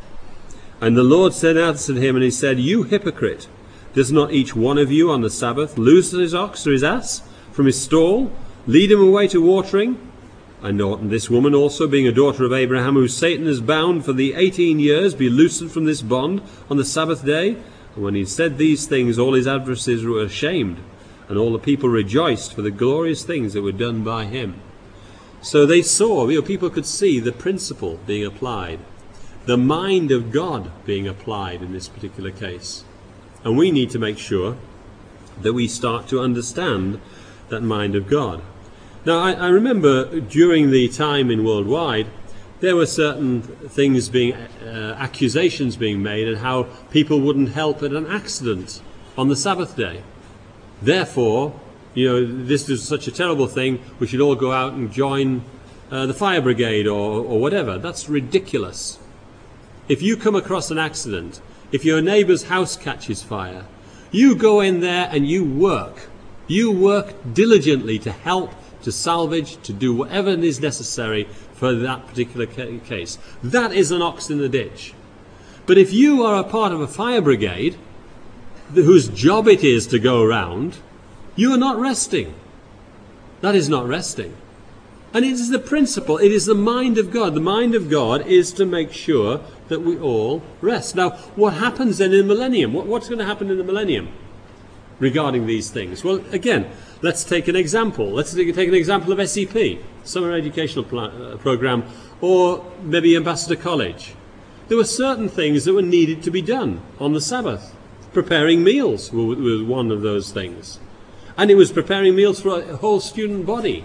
And the Lord answered him, and he said, You hypocrite! Does not each one of you on the Sabbath loose his ox or his ass from his stall, lead him away to watering? And ought this woman also, being a daughter of Abraham, whom Satan has bound for the 18 years, be loosened from this bond on the Sabbath day? And when he said these things, all his adversaries were ashamed, and all the people rejoiced for the glorious things that were done by him. So they saw, people could see the principle being applied, the mind of God being applied in this particular case. And we need to make sure that we start to understand that mind of God. Now, I remember during the time in Worldwide there were certain things being, accusations being made, and how people wouldn't help at an accident on the Sabbath day. Therefore, this is such a terrible thing, we should all go out and join the fire brigade or whatever. That's ridiculous. If you come across an accident, if your neighbour's house catches fire, you go in there and you work. You work diligently to help, to salvage, to do whatever is necessary for that particular case. That is an ox in the ditch. But if you are a part of a fire brigade, whose job it is to go around, you are not resting. That is not resting. And it is the principle, it is the mind of God. The mind of God is to make sure that we all rest. Now, what happens then in the millennium? What's going to happen in the millennium regarding these things? Well, again, let's take an example. Let's take an example of SEP, Summer Educational Program, or maybe Ambassador College. There were certain things that were needed to be done on the Sabbath. Preparing meals was one of those things. And it was preparing meals for a whole student body,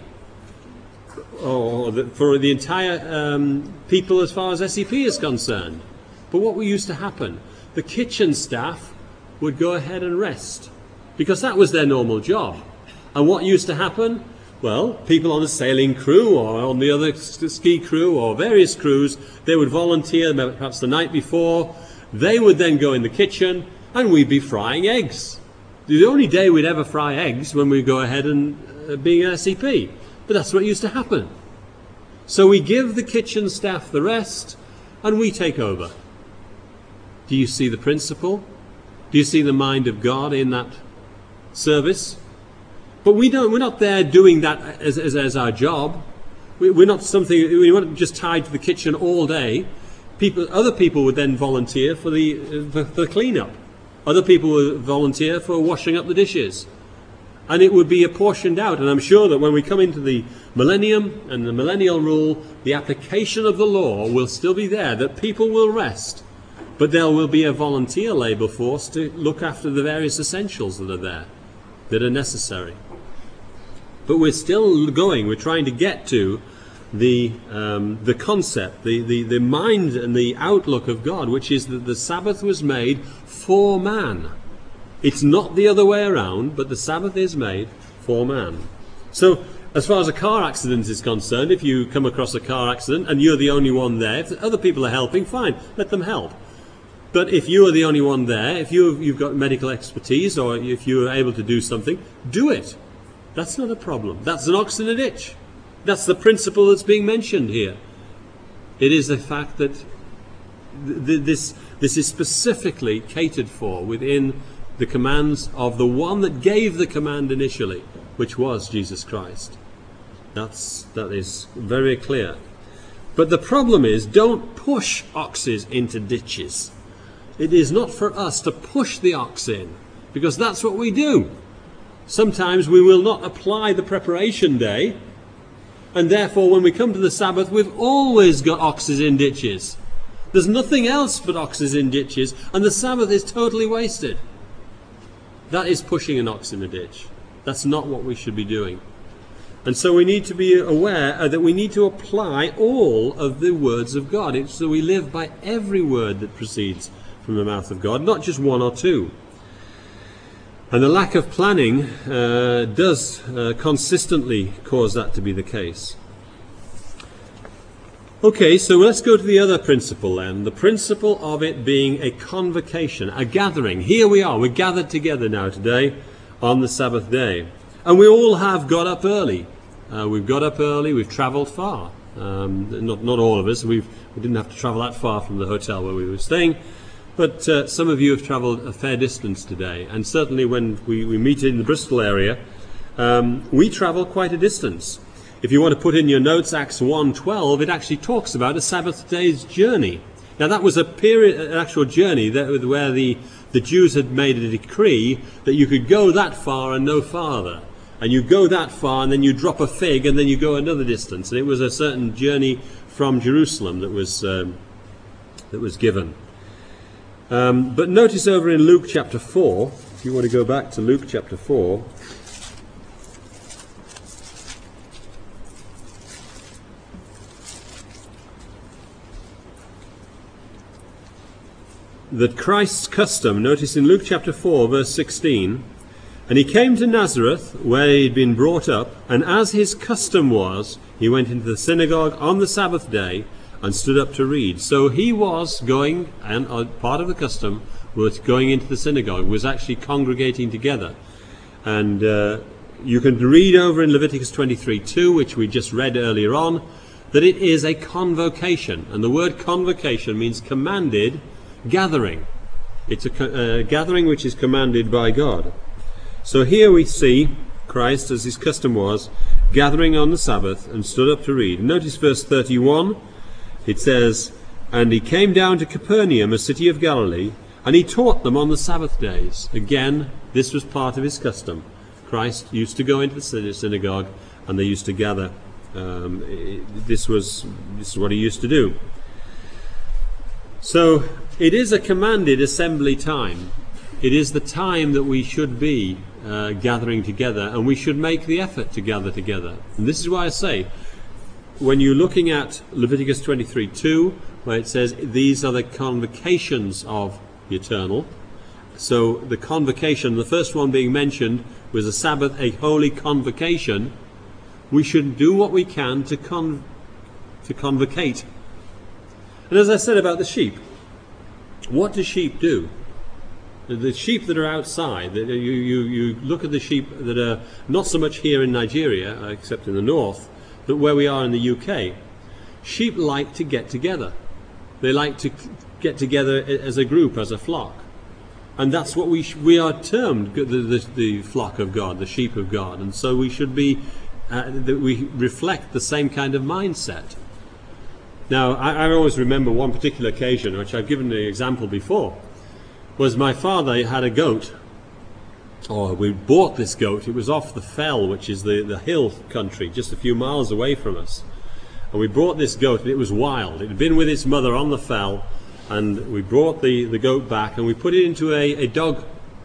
or for the entire people as far as SEP is concerned. But what used to happen? The kitchen staff would go ahead and rest, because that was their normal job. And what used to happen? Well, people on the sailing crew or on the other ski crew or various crews, they would volunteer perhaps the night before. They would then go in the kitchen and we'd be frying eggs. The only day we'd ever fry eggs when we go ahead and being an SEP. But that's what used to happen. So we give the kitchen staff the rest and we take over. Do you see the principle? Do you see the mind of God in that service? But we're not there doing that as our job. We're not just tied to the kitchen all day. Other people would then volunteer for the clean-up. Other people would volunteer for washing up the dishes. And it would be apportioned out. And I'm sure that when we come into the millennium and the millennial rule, the application of the law will still be there, that people will rest. But there will be a volunteer labour force to look after the various essentials that are there, that are necessary. But we're still going. We're trying to get to the concept, the mind and the outlook of God, which is that the Sabbath was made for man. It's not the other way around, but the Sabbath is made for man. So, as far as a car accident is concerned, if you come across a car accident and you're the only one there, if other people are helping, fine, let them help. But if you are the only one there, if you've got medical expertise, or if you are able to do something, do it. That's not a problem. That's an ox in a ditch. That's the principle that's being mentioned here. It is the fact that this is specifically catered for within the commands of the one that gave the command initially, which was Jesus Christ. That is very clear. But the problem is, don't push oxes into ditches. It is not for us to push the ox in, because that's what we do. Sometimes we will not apply the preparation day, and therefore when we come to the Sabbath, we've always got oxes in ditches. There's nothing else but oxes in ditches, and the Sabbath is totally wasted. That is pushing an ox in a ditch. That's not what we should be doing. And so we need to be aware that we need to apply all of the words of God. So we live by every word that proceeds from the mouth of God, not just one or two. And the lack of planning does consistently cause that to be the case. Okay, so let's go to the other principle then. The principle of it being a convocation, a gathering. Here we are, we're gathered together now today on the Sabbath day. And we all have got up early. We've got up early, we've travelled far. Not all of us, we didn't have to travel that far from the hotel where we were staying. But some of you have travelled a fair distance today. And certainly when we meet in the Bristol area, we travel quite a distance. If you want to put in your notes Acts 1:12, it actually talks about a Sabbath day's journey. Now that was an actual journey where the Jews had made a decree that you could go that far and no farther. And you go that far and then you drop a fig and then you go another distance. And it was a certain journey from Jerusalem that was given. But notice over in Luke chapter 4, if you want to go back to Luke chapter 4, that Christ's custom, notice in Luke chapter 4, verse 16, and he came to Nazareth, where he had been brought up, and as his custom was, he went into the synagogue on the Sabbath day and stood up to read. So he was going, and part of the custom was going into the synagogue, was actually congregating together. And you can read over in Leviticus 23:2, which we just read earlier on, that it is a convocation. And the word convocation means commanded gathering. It's a gathering which is commanded by God. So here we see Christ, as his custom was, gathering on the Sabbath and stood up to read. Notice verse 31. It says, and he came down to Capernaum, a city of Galilee, and he taught them on the Sabbath days. Again, this was part of his custom. Christ used to go into the synagogue and they used to gather. This is what he used to do. So it is a commanded assembly time. It is the time that we should be gathering together, and we should make the effort to gather together. And this is why I say, when you're looking at Leviticus 23:2, where it says these are the convocations of the eternal. So the convocation, the first one being mentioned, was a Sabbath, a holy convocation. We should do what we can to convocate. And as I said about the sheep, what do sheep do? The sheep that are outside, you look at the sheep that are not so much here in Nigeria, except in the north, but where we are in the UK. Sheep like to get together. They like to get together as a group, as a flock. And that's what we are termed, the flock of God, the sheep of God. And so we should be, that we reflect the same kind of mindset. Now, I always remember one particular occasion, which I've given the example before, was my father had a goat. Or we bought this goat. It was off the fell, which is the hill country, just a few miles away from us. And we brought this goat, and it was wild. It had been with its mother on the fell, and we brought the goat back, and we put it into a dog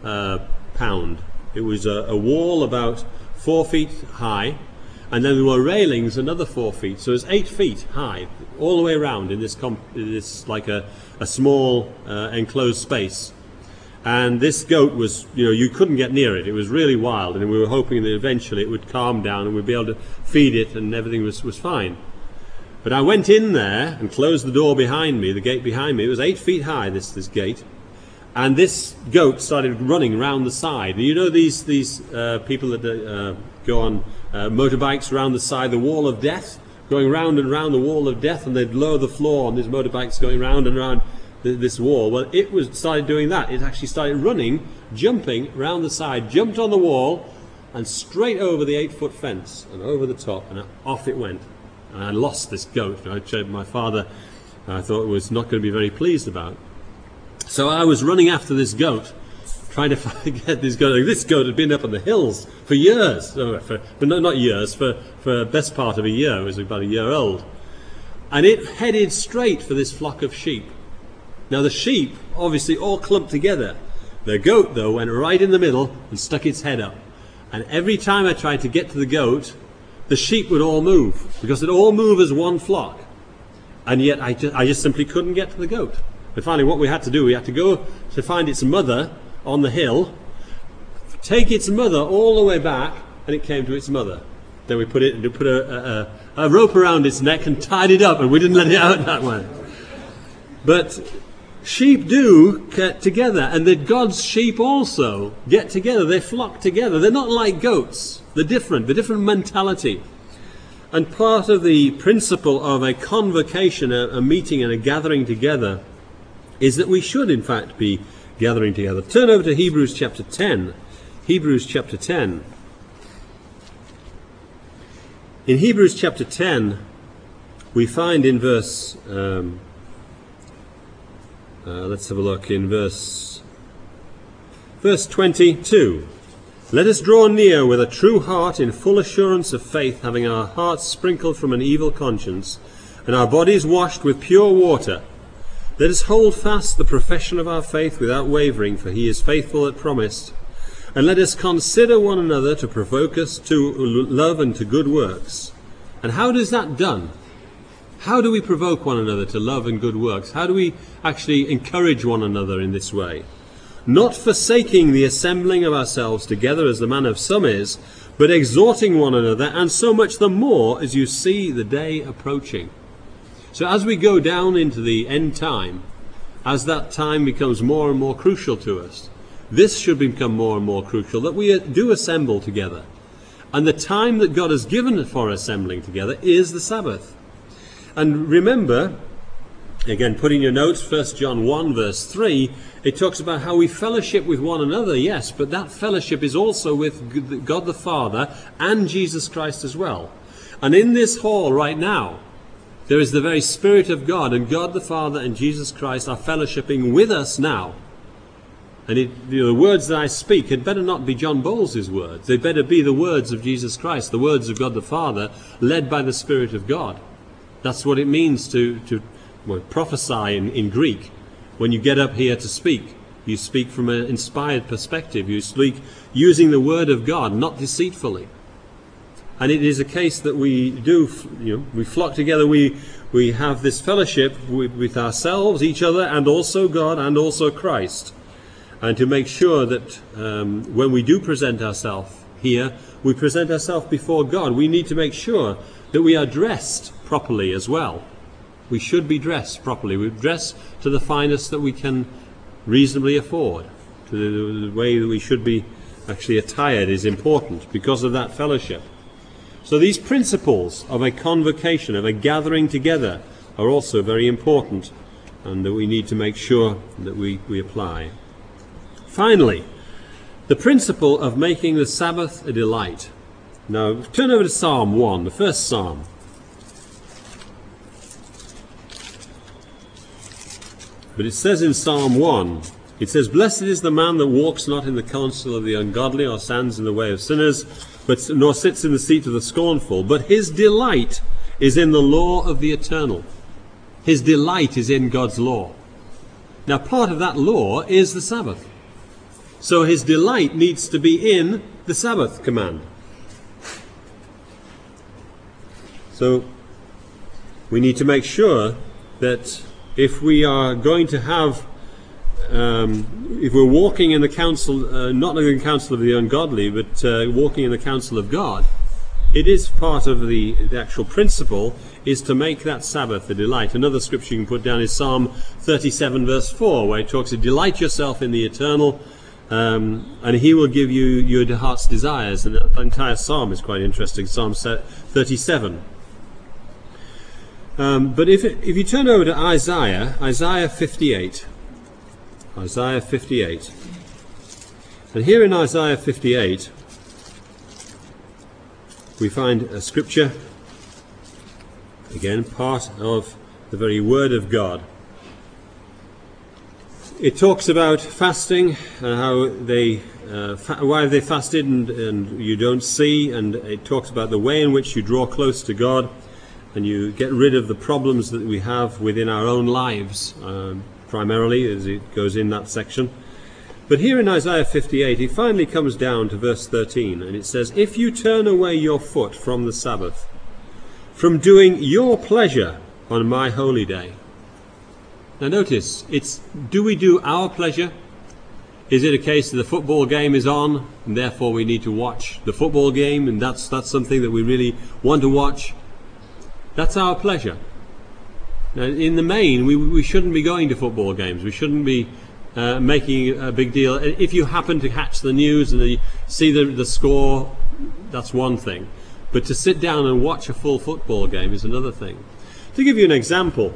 pound. It was a wall about 4 feet high, and then there were railings another 4 feet. So it was 8 feet high, all the way around in this like a small enclosed space. And this goat was, you couldn't get near it. It was really wild, and we were hoping that eventually it would calm down and we'd be able to feed it and everything was fine. But I went in there and closed the door behind me, the gate behind me. It was 8 feet high, this gate. And this goat started running round the side. And you know these people that go on motorbikes around the side, the wall of death, going round and round the wall of death, and they'd lower the floor on these motorbikes going round and round this wall. Well, it started doing that. It actually started running, jumping round the side, jumped on the wall, and straight over the 8-foot fence and over the top, and off it went. And I lost this goat, which my father, I thought, was not going to be very pleased about. So I was running after this goat, trying to get this goat. This goat had been up on the hills for years, but not years, for the best part of a year. It was about a year old. And it headed straight for this flock of sheep. Now the sheep obviously all clumped together. The goat, though, went right in the middle and stuck its head up. And every time I tried to get to the goat, the sheep would all move, because they'd all move as one flock. And yet I just simply couldn't get to the goat. And finally what we had to do, we had to go to find its mother on the hill, take its mother all the way back, and it came to its mother. Then we put a rope around its neck and tied it up, and we didn't let it out that way. But sheep do get together, and the God's sheep also get together. They flock together. They're not like goats. They're different mentality. And part of the principle of a convocation, a meeting and a gathering together, is that we should in fact be gathering together. Turn over to Hebrews chapter 10. Hebrews chapter 10. In Hebrews chapter 10, we find in verse... let's have a look in verse 22. Let us draw near with a true heart in full assurance of faith, having our hearts sprinkled from an evil conscience and our bodies washed with pure water. Let us hold fast the profession of our faith without wavering, for he is faithful that promised. And let us consider one another to provoke us to love and to good works. And how is that done? How do we provoke one another to love and good works? How do we actually encourage one another in this way? Not forsaking the assembling of ourselves together as the manner of some is, but exhorting one another, and so much the more as you see the day approaching. So as we go down into the end time, as that time becomes more and more crucial to us, this should become more and more crucial, that we do assemble together. And the time that God has given for assembling together is the Sabbath. And remember, again, put in your notes, 1 John 1 verse 3, it talks about how we fellowship with one another, yes, but that fellowship is also with God the Father and Jesus Christ as well. And in this hall right now, there is the very Spirit of God, and God the Father and Jesus Christ are fellowshipping with us now. And the words that I speak had better not be John Bowles' words. They better be the words of Jesus Christ, the words of God the Father, led by the Spirit of God. That's what it means to prophesy in Greek. When you get up here to speak, you speak from an inspired perspective. You speak using the Word of God, not deceitfully. And it is a case that we do, we flock together, we have this fellowship with ourselves, each other, and also God, and also Christ. And to make sure that when we do present ourselves here, we present ourselves before God. We need to make sure that we are dressed properly as well. We should be dressed properly. We dress to the finest that we can reasonably afford. To the way that we should be actually attired is important because of that fellowship. So these principles of a convocation, of a gathering together, are also very important, and that we need to make sure that we apply. Finally, the principle of making the Sabbath a delight. Now, turn over to Psalm 1, the first Psalm. But it says in Psalm 1, it says, "Blessed is the man that walks not in the counsel of the ungodly, or stands in the way of sinners, nor sits in the seat of the scornful, but his delight is in the law of the eternal." His delight is in God's law. Now, part of that law is the Sabbath. So his delight needs to be in the Sabbath command. So we need to make sure that if we are going to have, if we're walking in the counsel, not in the counsel of the ungodly, but walking in the counsel of God, it is part of the actual principle is to make that Sabbath a delight. Another scripture you can put down is Psalm 37 verse 4, where it talks of delight yourself in the eternal, and he will give you your heart's desires. And that entire psalm is quite interesting, Psalm 37. But if you turn over to Isaiah 58, Isaiah 58, and here in Isaiah 58 we find a scripture, again part of the very Word of God. It talks about fasting, how why they fasted and you don't see, and it talks about the way in which you draw close to God and you get rid of the problems that we have within our own lives, primarily, as it goes in that section. But here in Isaiah 58, he finally comes down to verse 13, and it says, "If you turn away your foot from the Sabbath, from doing your pleasure on my holy day." Now notice, do we do our pleasure? Is it a case that the football game is on, and therefore we need to watch the football game, and that's something that we really want to watch? That's our pleasure. Now, in the main, we shouldn't be going to football games. We shouldn't be making a big deal. If you happen to catch the news and you see the score, that's one thing. But to sit down and watch a full football game is another thing. To give you an example,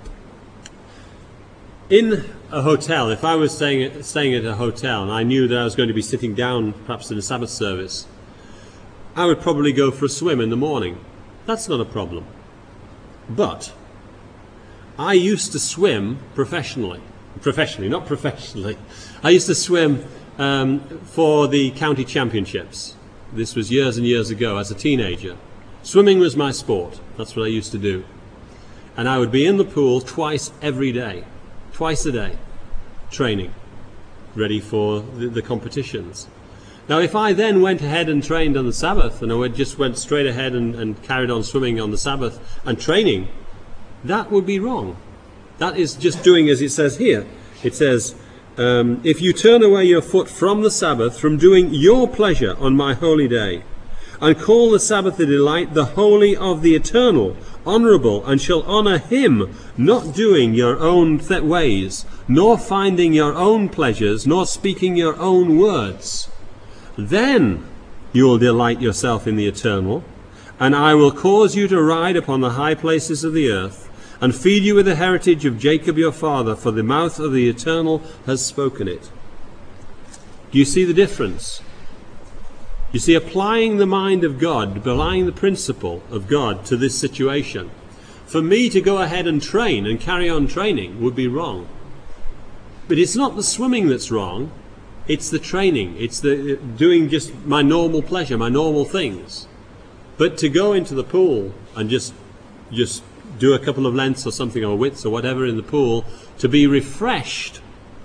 in a hotel, if I was staying at a hotel and I knew that I was going to be sitting down perhaps in a Sabbath service, I would probably go for a swim in the morning. That's not a problem. But I used to swim professionally, not professionally. I used to swim for the county championships. This was years and years ago as a teenager. Swimming was my sport. That's what I used to do. And I would be in the pool twice a day, training, ready for the competitions. Now, if I then went ahead and trained on the Sabbath, and I just went straight ahead and carried on swimming on the Sabbath and training, that would be wrong. That is just doing as it says here. It says, if you turn away your foot from the Sabbath, from doing your pleasure on my holy day, and call the Sabbath a delight, the holy of the eternal, honourable, and shall honour him, not doing your own ways, nor finding your own pleasures, nor speaking your own words, then you will delight yourself in the eternal, and I will cause you to ride upon the high places of the earth, and feed you with the heritage of Jacob your father, for the mouth of the eternal has spoken it. Do you see the difference? You see, applying the mind of God, applying the principle of God to this situation. For me to go ahead and train and carry on training would be wrong. But it's not the swimming that's wrong, it's the training. It's the doing just my normal pleasure, my normal things. But to go into the pool and just do a couple of lengths or something, or widths or whatever in the pool, to be refreshed,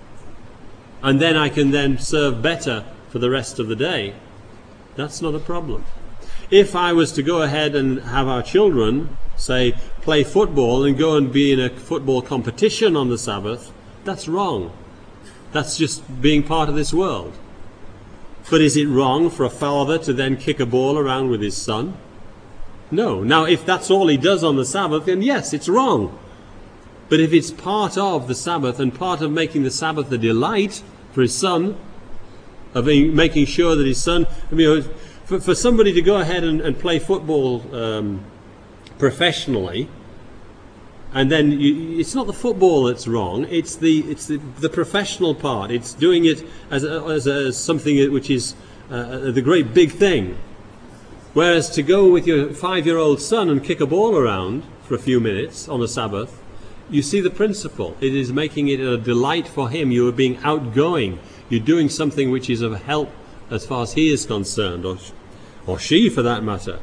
and then I can then serve better for the rest of the day, that's not a problem. If I was to go ahead and have our children, say, play football and go and be in a football competition on the Sabbath, that's wrong. That's just being part of this world. But is it wrong for a father to then kick a ball around with his son? No. Now, if that's all he does on the Sabbath, then yes, it's wrong. But if it's part of the Sabbath and part of making the Sabbath a delight for his son, of making sure that his son, for somebody to go ahead and play football professionally, and then it's not the football that's wrong, it's the professional part. It's doing it as something which is the great big thing. Whereas to go with your 5-year-old son and kick a ball around for a few minutes on a Sabbath, you see the principle. It is making it a delight for him. You are being outgoing. You're doing something which is of help as far as he is concerned, or she for that matter.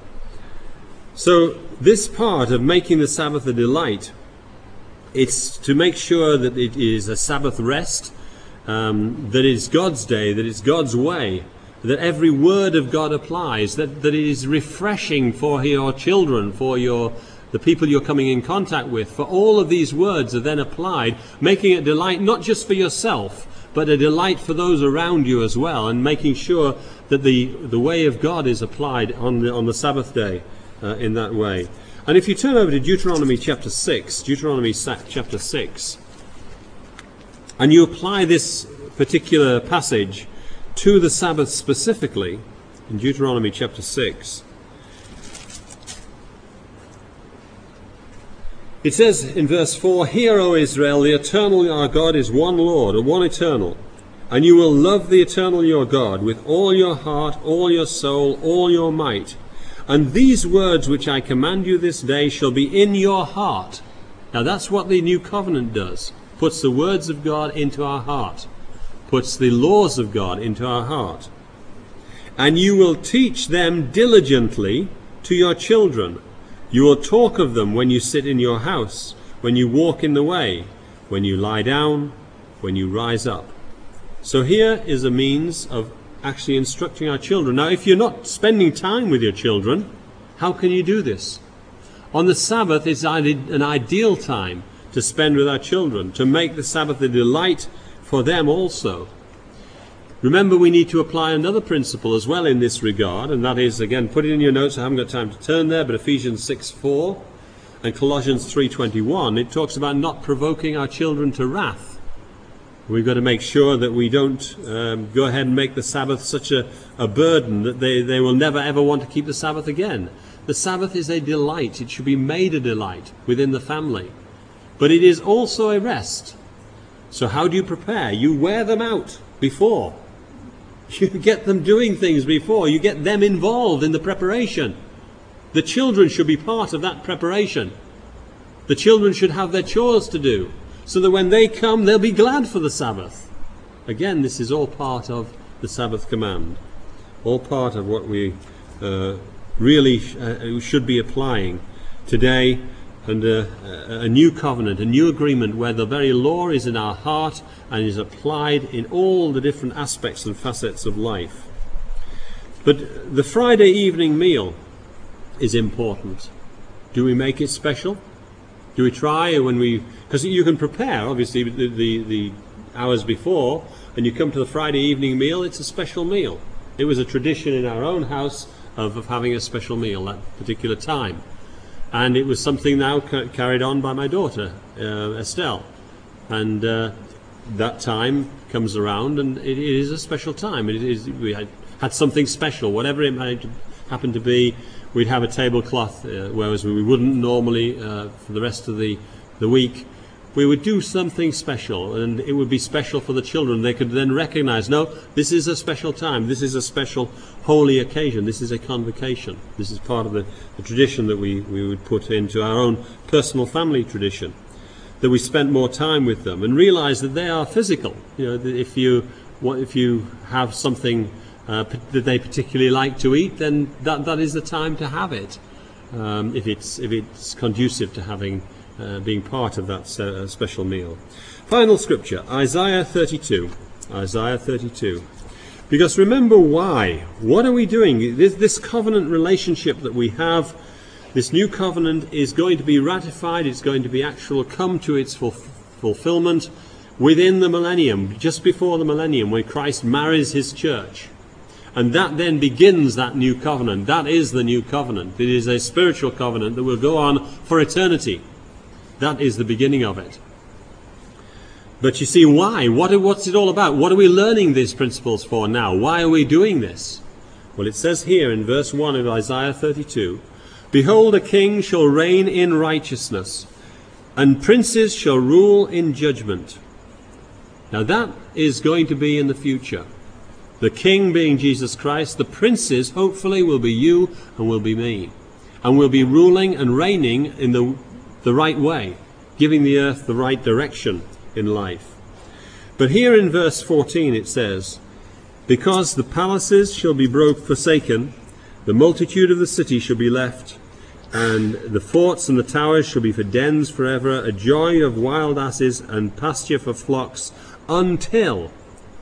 So this part of making the Sabbath a delight, it's to make sure that it is a Sabbath rest, that it's God's day, that it's God's way, that every word of God applies, that it is refreshing for your children, for the people you're coming in contact with. For all of these words are then applied, making it delight not just for yourself, but a delight for those around you as well, and making sure that the way of God is applied on the Sabbath day in that way. And if you turn over to Deuteronomy chapter 6, and you apply this particular passage to the Sabbath specifically, in Deuteronomy chapter 6, it says in verse 4, "Hear, O Israel, the eternal our God is one Lord, or one eternal, and you will love the eternal your God with all your heart, all your soul, all your might. And these words which I command you this day shall be in your heart." Now that's what the new covenant does. Puts the words of God into our heart. Puts the laws of God into our heart. "And you will teach them diligently to your children. You will talk of them when you sit in your house, when you walk in the way, when you lie down, when you rise up." So here is a means of actually instructing our children. Now, if you're not spending time with your children, how can you do this? On the Sabbath is an ideal time to spend with our children, to make the Sabbath a delight for them also. Remember, we need to apply another principle as well in this regard, and that is, again, put it in your notes. I haven't got time to turn there, but Ephesians 6:4 and Colossians 3:21, it talks about not provoking our children to wrath. We've got to make sure that we don't go ahead and make the Sabbath such a burden that they will never ever want to keep the Sabbath again. The Sabbath is a delight. It should be made a delight within the family. But it is also a rest. So how do you prepare? You wear them out before. You get them doing things before. You get them involved in the preparation. The children should be part of that preparation. The children should have their chores to do, so that when they come, they'll be glad for the Sabbath. Again, this is all part of the Sabbath command. All part of what we really should be applying today under a new covenant, a new agreement where the very law is in our heart and is applied in all the different aspects and facets of life. But the Friday evening meal is important. Do we make it special? Do we try when we... Because you can prepare, obviously, the hours before, and you come to the Friday evening meal, it's a special meal. It was a tradition in our own house of having a special meal that particular time. And it was something now carried on by my daughter, Estelle. And that time comes around, and it is a special time. We had something special, whatever it might happen to be. We'd have a tablecloth, whereas we wouldn't normally for the rest of the week. We would do something special, and it would be special for the children. They could then recognize, no, this is a special time. This is a special holy occasion. This is a convocation. This is part of the tradition that we would put into our own personal family tradition, that we spent more time with them and realize that they are physical. That if you have something that they particularly like to eat, then that is the time to have it. If it's conducive to having being part of that special meal. Final scripture, Isaiah 32. Isaiah 32. Because remember why. What are we doing? This covenant relationship that we have, this new covenant is going to be ratified. It's going to be come to its fulfillment within the millennium, just before the millennium, when Christ marries his church. And that then begins that new covenant. That is the new covenant. It is a spiritual covenant that will go on for eternity. That is the beginning of it. But you see, why? What's it all about? What are we learning these principles for now? Why are we doing this? Well, it says here in verse 1 of Isaiah 32, "Behold, a king shall reign in righteousness, and princes shall rule in judgment." Now that is going to be in the future. The king being Jesus Christ, the princes hopefully will be you and will be me. And will be ruling and reigning in the right way, giving the earth the right direction in life. But here in verse 14 it says, "Because the palaces shall be forsaken, the multitude of the city shall be left, and the forts and the towers shall be for dens forever, a joy of wild asses and pasture for flocks, until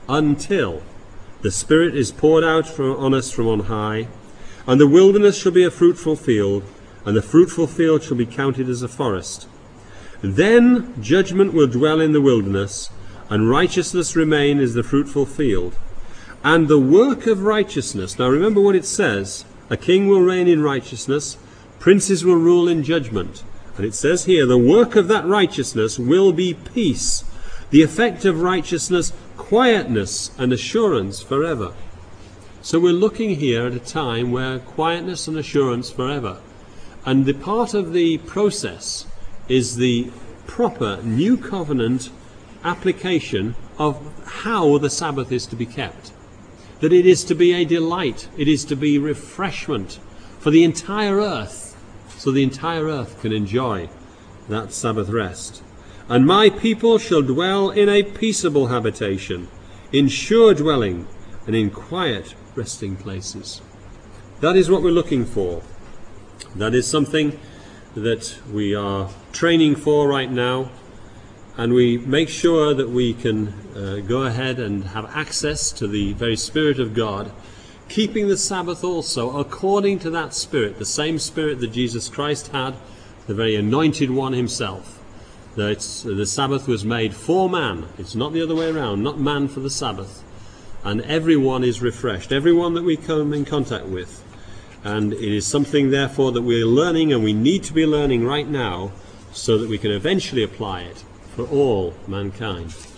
the Spirit is poured out on us from on high, and the wilderness shall be a fruitful field, and the fruitful field shall be counted as a forest. Then judgment will dwell in the wilderness, and righteousness remain as the fruitful field. And the work of righteousness," now remember what it says, a king will reign in righteousness, princes will rule in judgment. And it says here, the work of that righteousness will be peace. The effect of righteousness, quietness and assurance forever. So we're looking here at a time where quietness and assurance forever. And the part of the process is the proper new covenant application of how the Sabbath is to be kept. That it is to be a delight, it is to be refreshment for the entire earth, so the entire earth can enjoy that Sabbath rest. "And my people shall dwell in a peaceable habitation, in sure dwelling, and in quiet resting places." That is what we're looking for. That is something that we are training for right now, and we make sure that we can go ahead and have access to the very Spirit of God, keeping the Sabbath also according to that Spirit, the same Spirit that Jesus Christ had, the very anointed one himself. That the Sabbath was made for man. It's not the other way around, not man for the Sabbath. And everyone is refreshed, everyone that we come in contact with. And it is something, therefore, that we're learning, and we need to be learning right now, so that we can eventually apply it for all mankind.